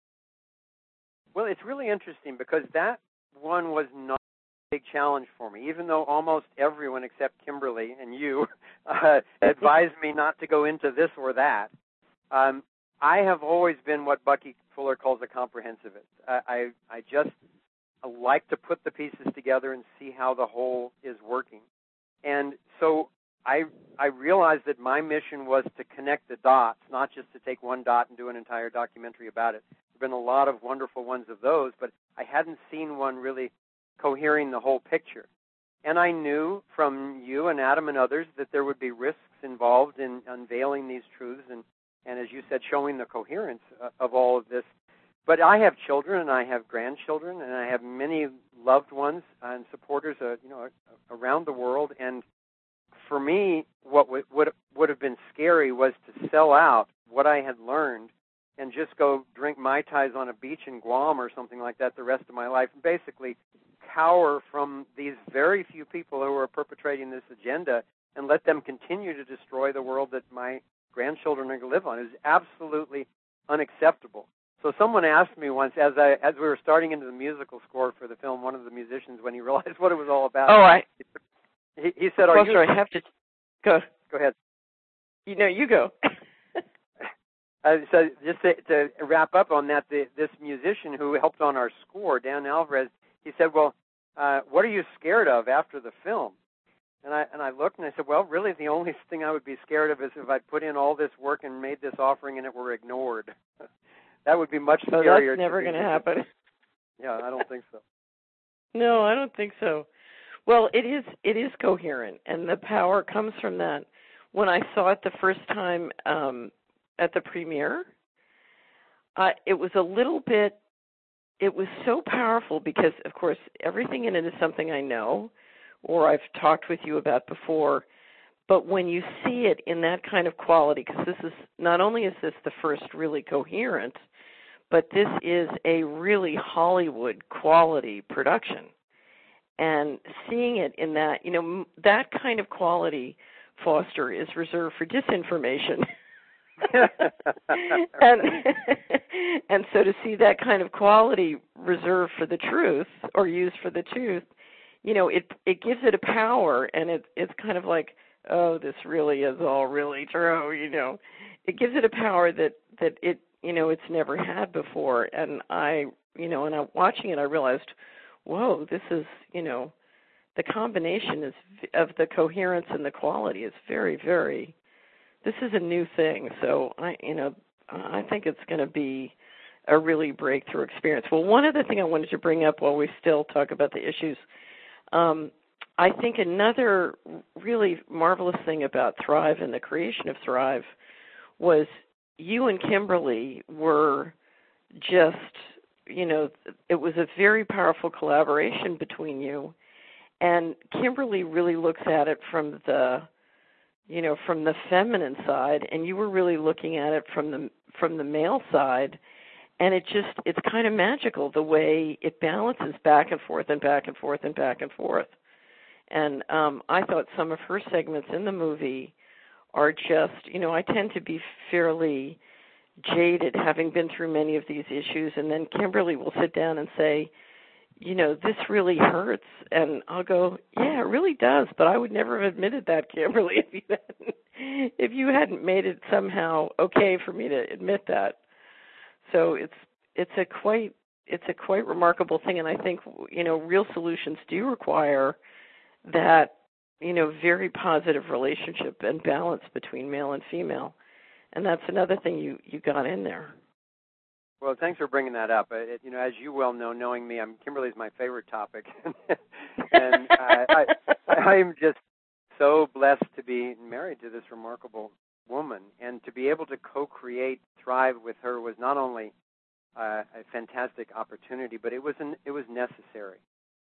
Well, it's really interesting because that one was not a big challenge for me, even though almost everyone except Kimberly and you uh, advised me not to go into this or that. Um, I have always been what Bucky Fuller calls a comprehensivist. I, I, I just like to put the pieces together and see how the whole is working. And so I, I realized that my mission was to connect the dots, not just to take one dot and do an entire documentary about it. There have been a lot of wonderful ones of those, but I hadn't seen one really cohering the whole picture. And I knew from you and Adam and others that there would be risks involved in unveiling these truths and, and as you said, showing the coherence of all of this. But I have children and I have grandchildren and I have many loved ones and supporters, uh, you know, around the world. And for me, what would, would would have been scary was to sell out what I had learned and just go drink Mai Tais on a beach in Guam or something like that the rest of my life, and basically cower from these very few people who are perpetrating this agenda and let them continue to destroy the world that my grandchildren are going to live on. It is absolutely unacceptable. So someone asked me once, as I as we were starting into the musical score for the film, one of the musicians, when he realized what it was all about, oh, I, he, he said, "Are well, you?" Sorry, I have to go. Go ahead. You know, you go. uh, so just to, to wrap up on that, the, this musician who helped on our score, Dan Alvarez, he said, "Well, uh, what are you scared of after the film?" And I and I looked and I said, well, really the only thing I would be scared of is if I put in all this work and made this offering and it were ignored. That would be much so scarier. That's never going to happen. Yeah, I don't think so. No, I don't think so. Well, it is it is coherent, and the power comes from that. When I saw it the first time um, at the premiere, uh, it was a little bit, it was so powerful because, of course, everything in it is something I know or I've talked with you about before. But when you see it in that kind of quality, because this is, not only is this the first really coherent, but this is a really Hollywood quality production. And seeing it in that, you know, that kind of quality, Foster, is reserved for disinformation. and and so to see that kind of quality reserved for the truth or used for the truth, you know, it it gives it a power, and it it's kind of like, oh, this really is all really true, you know. It gives it a power that that it, you know, it's never had before. And I, you know, and I watching it, I realized, whoa, this is, you know, the combination is of the coherence and the quality is very, very. This is a new thing, so I, you know, I think it's going to be a really breakthrough experience. Well, one other thing I wanted to bring up while we still talk about the issues, um, I think another really marvelous thing about Thrive and the creation of Thrive was you and Kimberly were just, you know, it was a very powerful collaboration between you. And Kimberly really looks at it from the, you know, from the feminine side, and you were really looking at it from the from the male side. And it just, it's kind of magical the way it balances back and forth and back and forth and back and forth. And um, I thought some of her segments in the movie are just, you know, I tend to be fairly jaded, having been through many of these issues, and then Kimberly will sit down and say, you know, this really hurts, and I'll go, yeah, it really does, but I would never have admitted that, Kimberly, if you hadn't, if you hadn't made it somehow okay for me to admit that. So it's it's a quite it's a quite remarkable thing, and I think, you know, real solutions do require that, you know, very positive relationship and balance between male and female, and that's another thing you, you got in there. Well, thanks for bringing that up. It, you know, as you well know, knowing me, I'm, Kimberly's my favorite topic, and uh, I, I'm just so blessed to be married to this remarkable woman, and to be able to co-create Thrive with her was not only uh, a fantastic opportunity, but it was an, it was necessary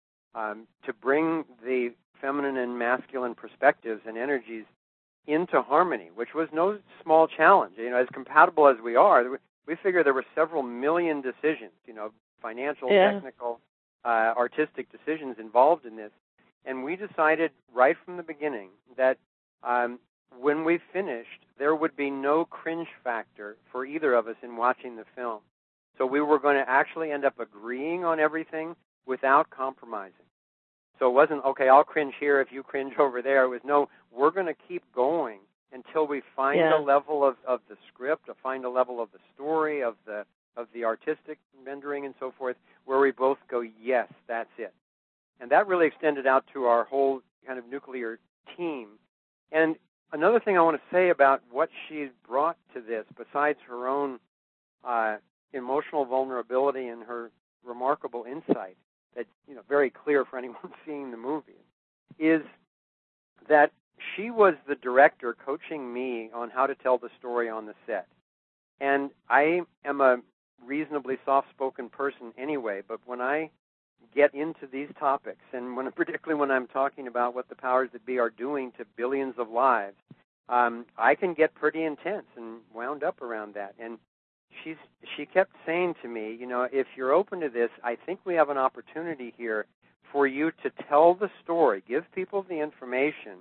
um, to bring the feminine and masculine perspectives and energies into harmony, which was no small challenge. You know, as compatible as we are, we figure there were several million decisions, you know, financial, yeah. technical, uh, artistic decisions involved in this. And we decided right from the beginning that um, when we finished, there would be no cringe factor for either of us in watching the film. So we were going to actually end up agreeing on everything without compromising. So it wasn't, okay, I'll cringe here if you cringe over there. It was, no, we're going to keep going until we find yeah. a level of, of the script, to find a level of the story, of the of the artistic rendering and so forth, where we both go, yes, that's it. And that really extended out to our whole kind of nuclear team. And another thing I want to say about what she brought to this, besides her own uh, emotional vulnerability and her remarkable insight, that's, you know, very clear for anyone seeing the movie, is that she was the director coaching me on how to tell the story on the set. And I am a reasonably soft-spoken person anyway, but when I get into these topics, and when, particularly when I'm talking about what the powers that be are doing to billions of lives, um, I can get pretty intense and wound up around that. And she's she kept saying to me, you know, if you're open to this, I think we have an opportunity here for you to tell the story, give people the information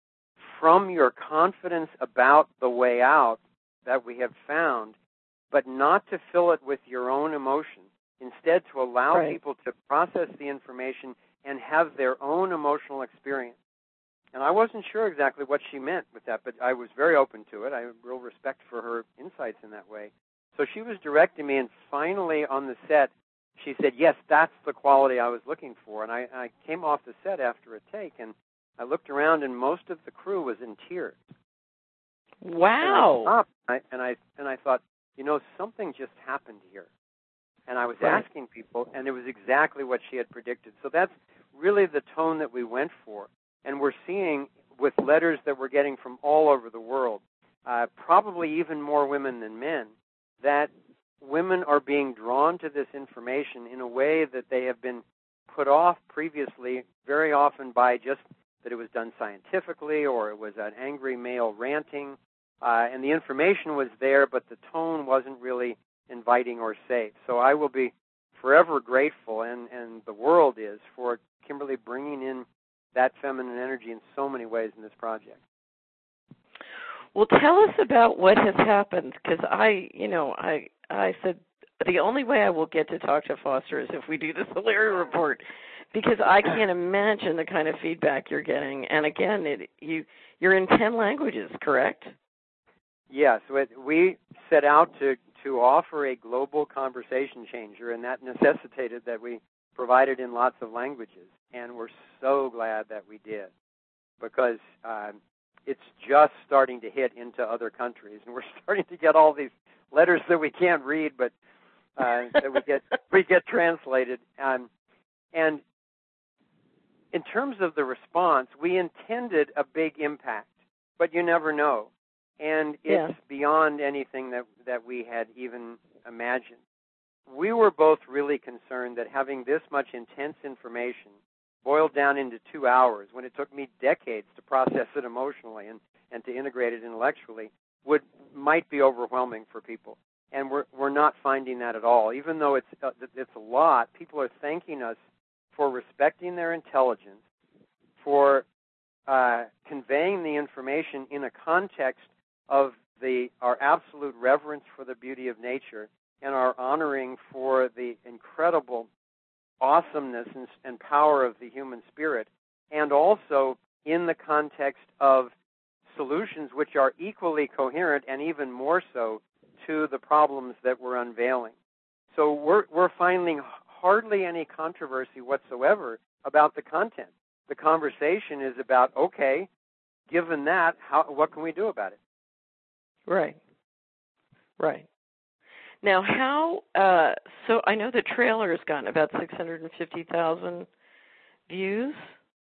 from your confidence about the way out that we have found, but not to fill it with your own emotion. Instead, to allow right. people to process the information and have their own emotional experience. And I wasn't sure exactly what she meant with that, but I was very open to it. I have real respect for her insights in that way. So she was directing me, and finally on the set, she said, yes, that's the quality I was looking for. And I, I came off the set after a take, and I looked around, and most of the crew was in tears. Wow. And I stopped, and I, and I, and I thought, you know, something just happened here. And I was right. asking people, and it was exactly what she had predicted. So that's really the tone that we went for. And we're seeing, with letters that we're getting from all over the world, uh, probably even more women than men, that women are being drawn to this information in a way that they have been put off previously, very often by just that it was done scientifically, or it was an angry male ranting, uh, and the information was there, but the tone wasn't really inviting or safe. So I will be forever grateful, and, and the world is, for Kimberly bringing in that feminine energy in so many ways in this project. Well, tell us about what has happened, because I, you know, I, I said the only way I will get to talk to Foster is if we do the Solari report, because I can't imagine the kind of feedback you're getting. And again, it, you, you're in ten languages, correct? Yes, it, we set out to, to offer a global conversation changer, and that necessitated that we provide it in lots of languages. And we're so glad that we did, because um, it's just starting to hit into other countries, and we're starting to get all these letters that we can't read, but uh, that we get we get translated. Um, and in terms of the response, we intended a big impact, but you never know. And it's yeah. beyond anything that, that we had even imagined. We were both really concerned that having this much intense information boiled down into two hours, when it took me decades to process it emotionally and, and to integrate it intellectually, would might be overwhelming for people. And we're we're not finding that at all. Even though it's uh, it's a lot, people are thanking us for respecting their intelligence, for uh, conveying the information in a context of the our absolute reverence for the beauty of nature and our honoring for the incredible awesomeness and, and power of the human spirit, and also in the context of solutions which are equally coherent and even more so to the problems that we're unveiling. So we're we're finding hardly any controversy whatsoever about the content. The conversation is about, okay, given that, how what can we do about it? Right. Right. Now, how, uh, so I know the trailer has gotten about six hundred fifty thousand views.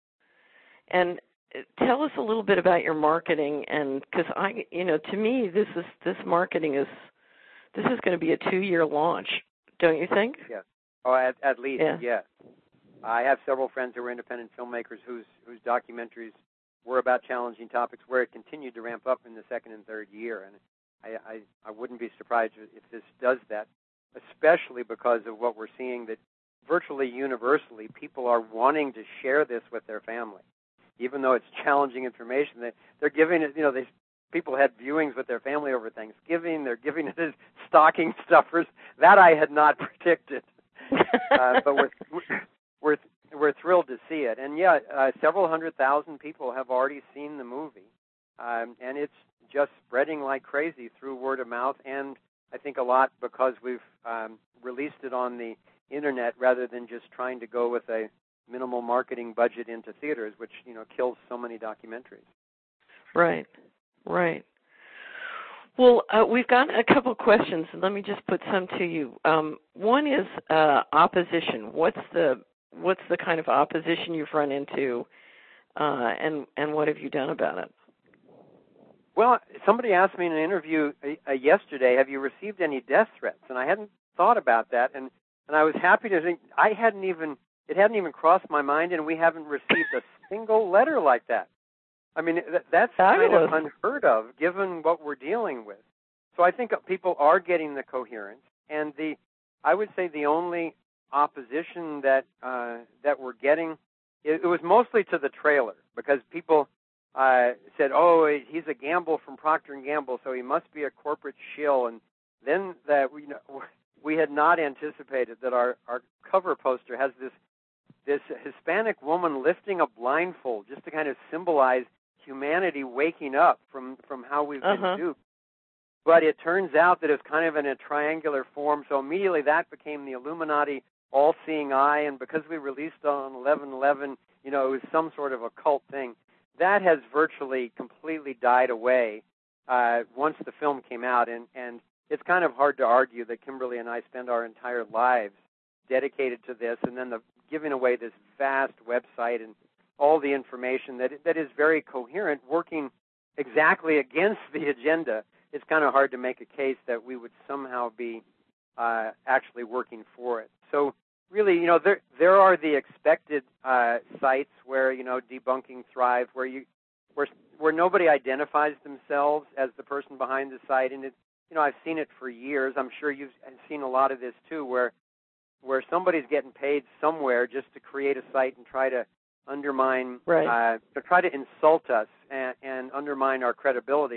And tell us a little bit about your marketing, and because I, you know, to me, this is, this marketing is, this is going to be a two-year launch, don't you think? Yes. Oh, at, at least, yeah. yes. I have several friends who are independent filmmakers whose whose documentaries were about challenging topics, where it continued to ramp up in the second and third year. And I, I, I wouldn't be surprised if this does that, especially because of what we're seeing, that virtually universally people are wanting to share this with their family. Even though it's challenging information, they, they're giving it, you know, they, people had viewings with their family over Thanksgiving. They're giving it as stocking stuffers. That I had not predicted. uh, but we're, we're, we're thrilled to see it. And, yeah, uh, several hundred thousand people have already seen the movie. Um, and it's just spreading like crazy through word of mouth, and I think a lot because we've um, released it on the Internet rather than just trying to go with a minimal marketing budget into theaters, which, you know, kills so many documentaries. Right, right. Well, uh, we've got a couple questions, and let me just put some to you. Um, one is uh, opposition. What's the what's the kind of opposition you've run into, uh, and and what have you done about it? Well, somebody asked me in an interview uh, yesterday, have you received any death threats? And I hadn't thought about that, and, and I was happy to think I hadn't even, it hadn't even crossed my mind, and we haven't received a single letter like that. I mean, that, that's kind of unheard of, given what we're dealing with. So I think people are getting the coherence, and the, I would say the only opposition that uh, that we're getting, it, it was mostly to the trailer, because people Uh, said, oh, he's a Gamble from Procter and Gamble, so he must be a corporate shill. And then that we, you know, we had not anticipated that our, our cover poster has this this Hispanic woman lifting a blindfold just to kind of symbolize humanity waking up from, from how we've uh-huh. been duped. But it turns out that it's kind of in a triangular form, so immediately that became the Illuminati all-seeing eye, and because we released on eleven eleven, you know, it was some sort of occult thing. That has virtually completely died away uh, once the film came out, and, and it's kind of hard to argue that Kimberly and I spend our entire lives dedicated to this, and then the, giving away this vast website and all the information that that is very coherent, working exactly against the agenda. It's kind of hard to make a case that we would somehow be uh, actually working for it. So really, you know, there there are the expected uh, sites where, you know, debunking thrive, where you where where nobody identifies themselves as the person behind the site, and it, you know, I've seen it for years. I'm sure you've seen a lot of this too, where where somebody's getting paid somewhere just to create a site and try to undermine, right. uh, to try to insult us and, and undermine our credibility.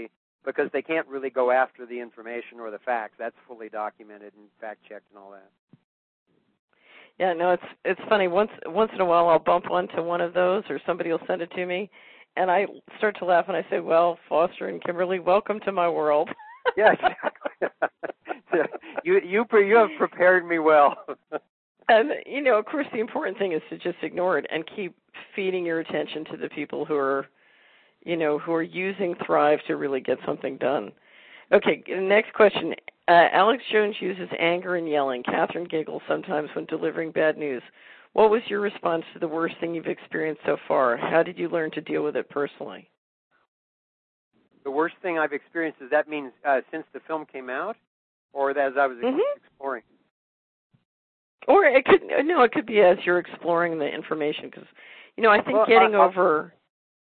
because they can't really go after the information or the facts. That's fully documented and fact-checked and all that. Yeah, no, it's it's funny. Once once in a while, I'll bump onto one of those, or somebody will send it to me, and I start to laugh, and I say, "Well, Foster and Kimberly, welcome to my world." Yeah, exactly. you you you have prepared me well. And you know, of course, the important thing is to just ignore it and keep feeding your attention to the people who are, you know, who are using Thrive to really get something done. Okay, next question. Uh, Alex Jones uses anger and yelling. Catherine giggles sometimes when delivering bad news. What was your response to the worst thing you've experienced so far? How did you learn to deal with it personally? The worst thing I've experienced, does that mean uh, since the film came out, or as I was mm-hmm. exploring? Or it could, no, it could be as you're exploring the information, because, you know, I think well, getting I, over...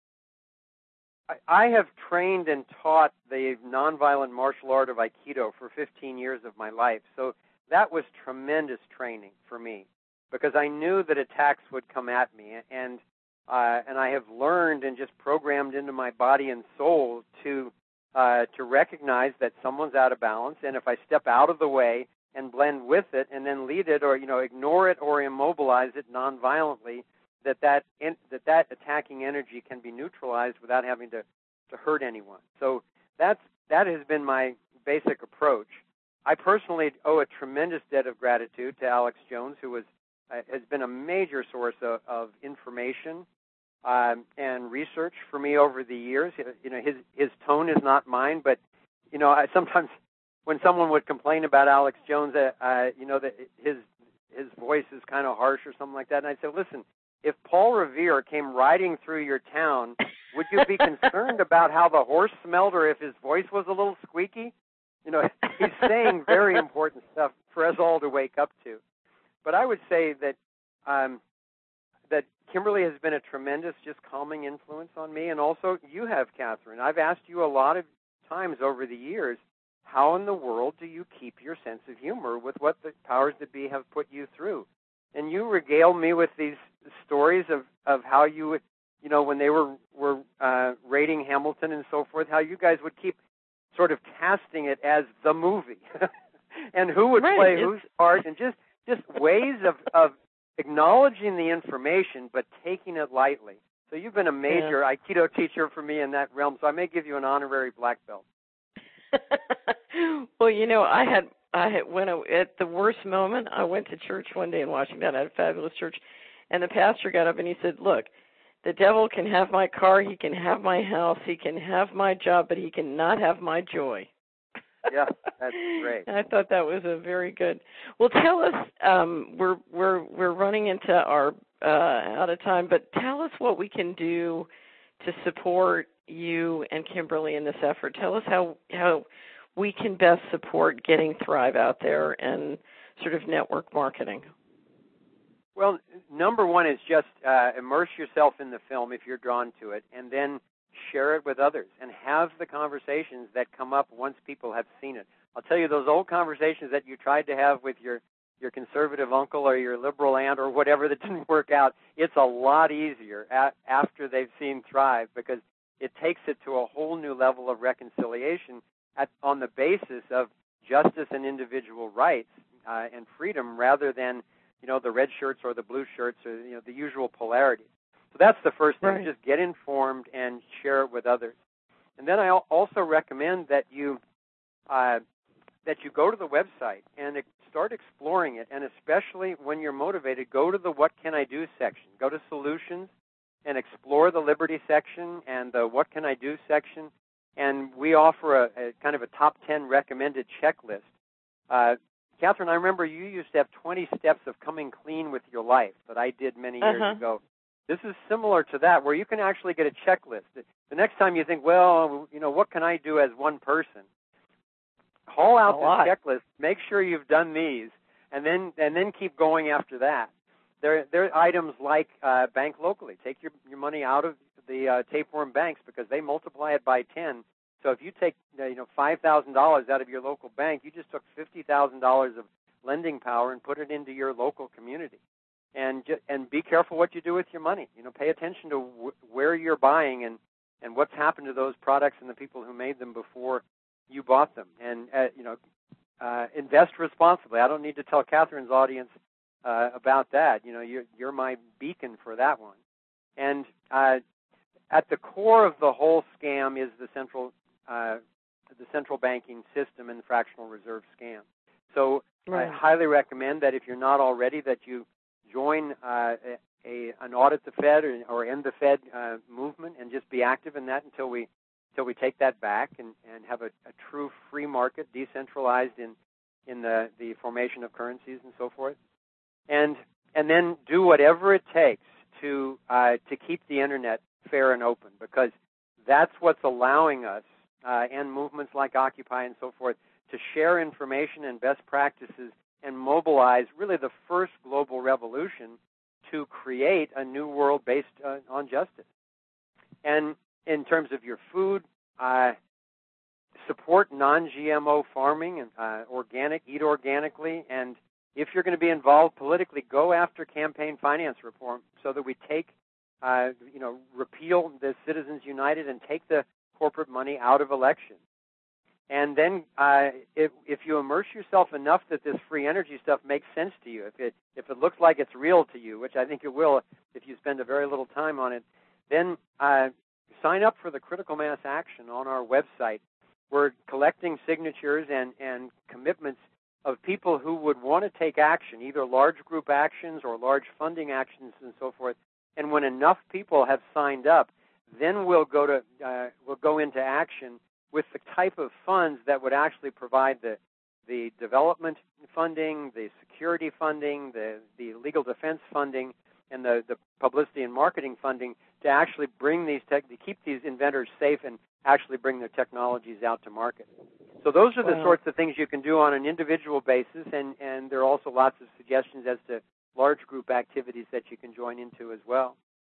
I have trained and taught the nonviolent martial art of Aikido for fifteen years of my life. So that was tremendous training for me because I knew that attacks would come at me. And uh, and I have learned and just programmed into my body and soul to uh, to recognize that someone's out of balance. And if I step out of the way and blend with it and then lead it or, you know, ignore it or immobilize it nonviolently, that that, in, that that attacking energy can be neutralized without having to, to hurt anyone. So that's, that has been my basic approach. I personally owe a tremendous debt of gratitude to Alex Jones, who was, uh, has been a major source of, of information um, and research for me over the years. You know, his, his tone is not mine, but, you know, I, sometimes when someone would complain about Alex Jones, uh, uh, you know, that his, his voice is kind of harsh or something like that, and I'd say, listen, if Paul Revere came riding through your town, would you be concerned about how the horse smelled or if his voice was a little squeaky? You know, he's saying very important stuff for us all to wake up to. But I would say that um, that Kimberly has been a tremendous, just calming influence on me, and also you have, Catherine. I've asked you a lot of times over the years, how in the world do you keep your sense of humor with what the powers that be have put you through? And you regale me with these stories of, of how you would, you know, when they were, were uh, rating Hamilton and so forth, how you guys would keep sort of casting it as the movie and who would right. play it's... whose part and just, just ways of, of acknowledging the information but taking it lightly. So you've been a major yeah. Aikido teacher for me in that realm, so I may give you an honorary black belt. Well, you know, I had I had, when I, at the worst moment, I went to church one day in Washington. I had a fabulous church, and the pastor got up and he said, "Look, the devil can have my car, he can have my house, he can have my job, but he cannot have my joy." Yeah, that's great. And I thought that was a very good. Well, tell us. Um, we're we're we're running into our uh, out of time, but tell us what we can do to support you and Kimberly in this effort. Tell us how how we can best support getting Thrive out there and sort of network marketing. Well, number one is just uh, immerse yourself in the film if you're drawn to it, and then share it with others and have the conversations that come up once people have seen it. I'll tell you, those old conversations that you tried to have with your, your conservative uncle or your liberal aunt or whatever that didn't work out, it's a lot easier a- after they've seen Thrive because it takes it to a whole new level of reconciliation at, on the basis of justice and individual rights uh, and freedom rather than, you know, the red shirts or the blue shirts or, you know, the usual polarity. So that's the first thing, right. Just get informed and share it with others. And then I also recommend that you uh, that you go to the website and start exploring it, and especially when you're motivated, go to the What Can I Do section. Go to Solutions and explore the Liberty section and the What Can I Do section. And we offer a, a kind of a top ten recommended checklist. Uh, Catherine, I remember you used to have twenty steps of coming clean with your life that I did many years uh-huh. ago. This is similar to that, where you can actually get a checklist. The next time you think, well, you know, what can I do as one person? Haul out the checklist, make sure you've done these, and then and then keep going after that. There, there are items like uh, bank locally. Take your, your money out of the uh, tapeworm banks because they multiply it by ten. So if you take you know five thousand dollars out of your local bank, you just took fifty thousand dollars of lending power and put it into your local community. And ju- and be careful what you do with your money. You know, pay attention to w- where you're buying and and what's happened to those products and the people who made them before you bought them. And, uh, you know, uh, invest responsibly. I don't need to tell Catherine's audience uh, about that. You know, you're, you're my beacon for that one. And uh, at the core of the whole scam is the central uh, the central banking system and the fractional reserve scam. So right. I highly recommend that if you're not already, that you join uh, a, a an audit the Fed or, or end the Fed uh, movement and just be active in that until we until we take that back and, and have a, a true free market, decentralized in in the, the formation of currencies and so forth. And and then do whatever it takes to uh, to keep the internet fair and open, because that's what's allowing us uh, and movements like Occupy and so forth to share information and best practices and mobilize really the first global revolution to create a new world based uh, on justice. And in terms of your food, uh, support non-G M O farming and uh, organic, eat organically, and if you're going to be involved politically, go after campaign finance reform so that we take, uh, you know, repeal the Citizens United and take the corporate money out of elections. And then uh, if, if you immerse yourself enough that this free energy stuff makes sense to you, if it if it looks like it's real to you, which I think it will if you spend a very little time on it, then uh, sign up for the Critical Mass Action on our website. We're collecting signatures and, and commitments of people who would want to take action, either large group actions or large funding actions and so forth. And when enough people have signed up, then we'll go to uh, we'll go into action with the type of funds that would actually provide the the development funding, the security funding, the, the legal defense funding, and the, the publicity and marketing funding to actually bring these tech, to keep these inventors safe and actually bring their technologies out to market. So those are the wow. sorts of things you can do on an individual basis, and, and there are also lots of suggestions as to large group activities that you can join into as well.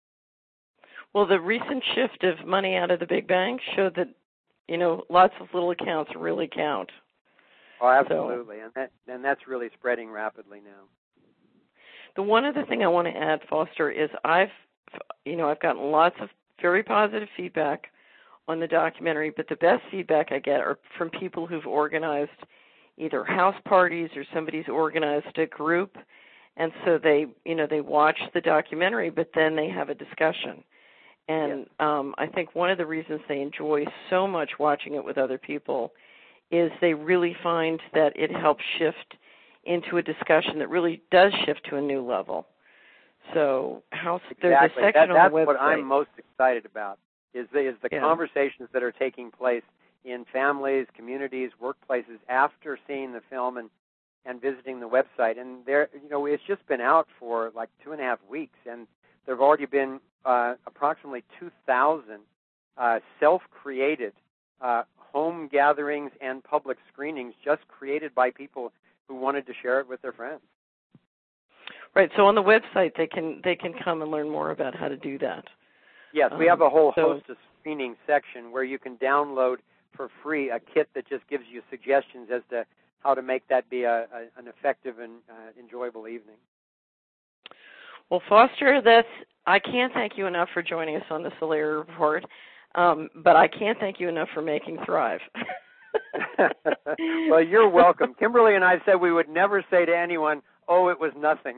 Well, the recent shift of money out of the big banks showed that, you know, lots of little accounts really count. Oh, absolutely, so, and that and that's really spreading rapidly now. The one other thing I want to add, Foster, is I've, you know, I've gotten lots of very positive feedback on the documentary, but the best feedback I get are from people who've organized either house parties or somebody's organized a group, and so they, you know, they watch the documentary, but then they have a discussion. And yeah. um, I think one of the reasons they enjoy so much watching it with other people is they really find that it helps shift into a discussion that really does shift to a new level. So house, exactly. there's a section that, on the website. That's what I'm most excited about, is the, is the yeah. conversations that are taking place in families, communities, workplaces after seeing the film and, and visiting the website. And there, you know, it's just been out for like two and a half weeks, and there have already been uh, approximately two thousand uh, self-created uh, home gatherings and public screenings just created by people who wanted to share it with their friends. Right. So on the website, they can they can come and learn more about how to do that. Yes, we have a whole um, so, host of screening section where you can download for free a kit that just gives you suggestions as to how to make that be a, a, an effective and uh, enjoyable evening. Well, Foster, that's I can't thank you enough for joining us on the Solari Report, um, but I can't thank you enough for making Thrive. Well, you're welcome. Kimberly and I said we would never say to anyone, oh, it was nothing.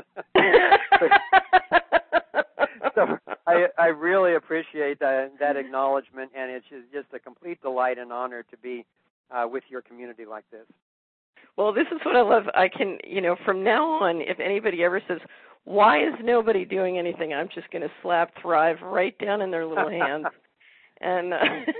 So I, I really appreciate that, that acknowledgement, and it's just a complete delight and honor to be uh, with your community like this. Well, this is what I love. I can, you know, from now on, if anybody ever says, why is nobody doing anything, I'm just going to slap Thrive right down in their little hands. and, uh,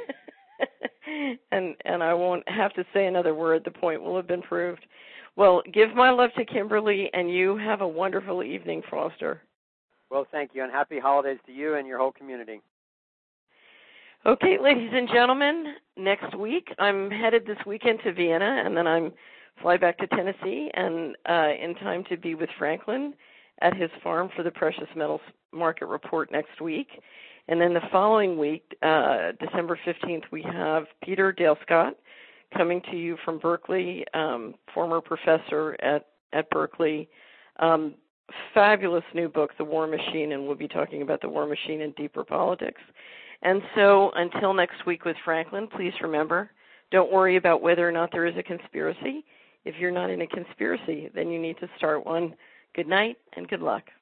and and I won't have to say another word. The point will have been proved. Well, give my love to Kimberly, and you have a wonderful evening, Foster. Well, thank you, and happy holidays to you and your whole community. Okay, ladies and gentlemen, next week I'm headed this weekend to Vienna, and then I'm fly back to Tennessee, and uh, in time to be with Franklin at his farm for the Precious Metals Market Report next week. And then the following week, uh, December fifteenth, we have Peter Dale Scott coming to you from Berkeley, um, former professor at, at Berkeley. Um, fabulous new book, The War Machine, and we'll be talking about the war machine and deeper politics. And so until next week with Franklin, please remember, don't worry about whether or not there is a conspiracy. If you're not in a conspiracy, then you need to start one. Good night and good luck.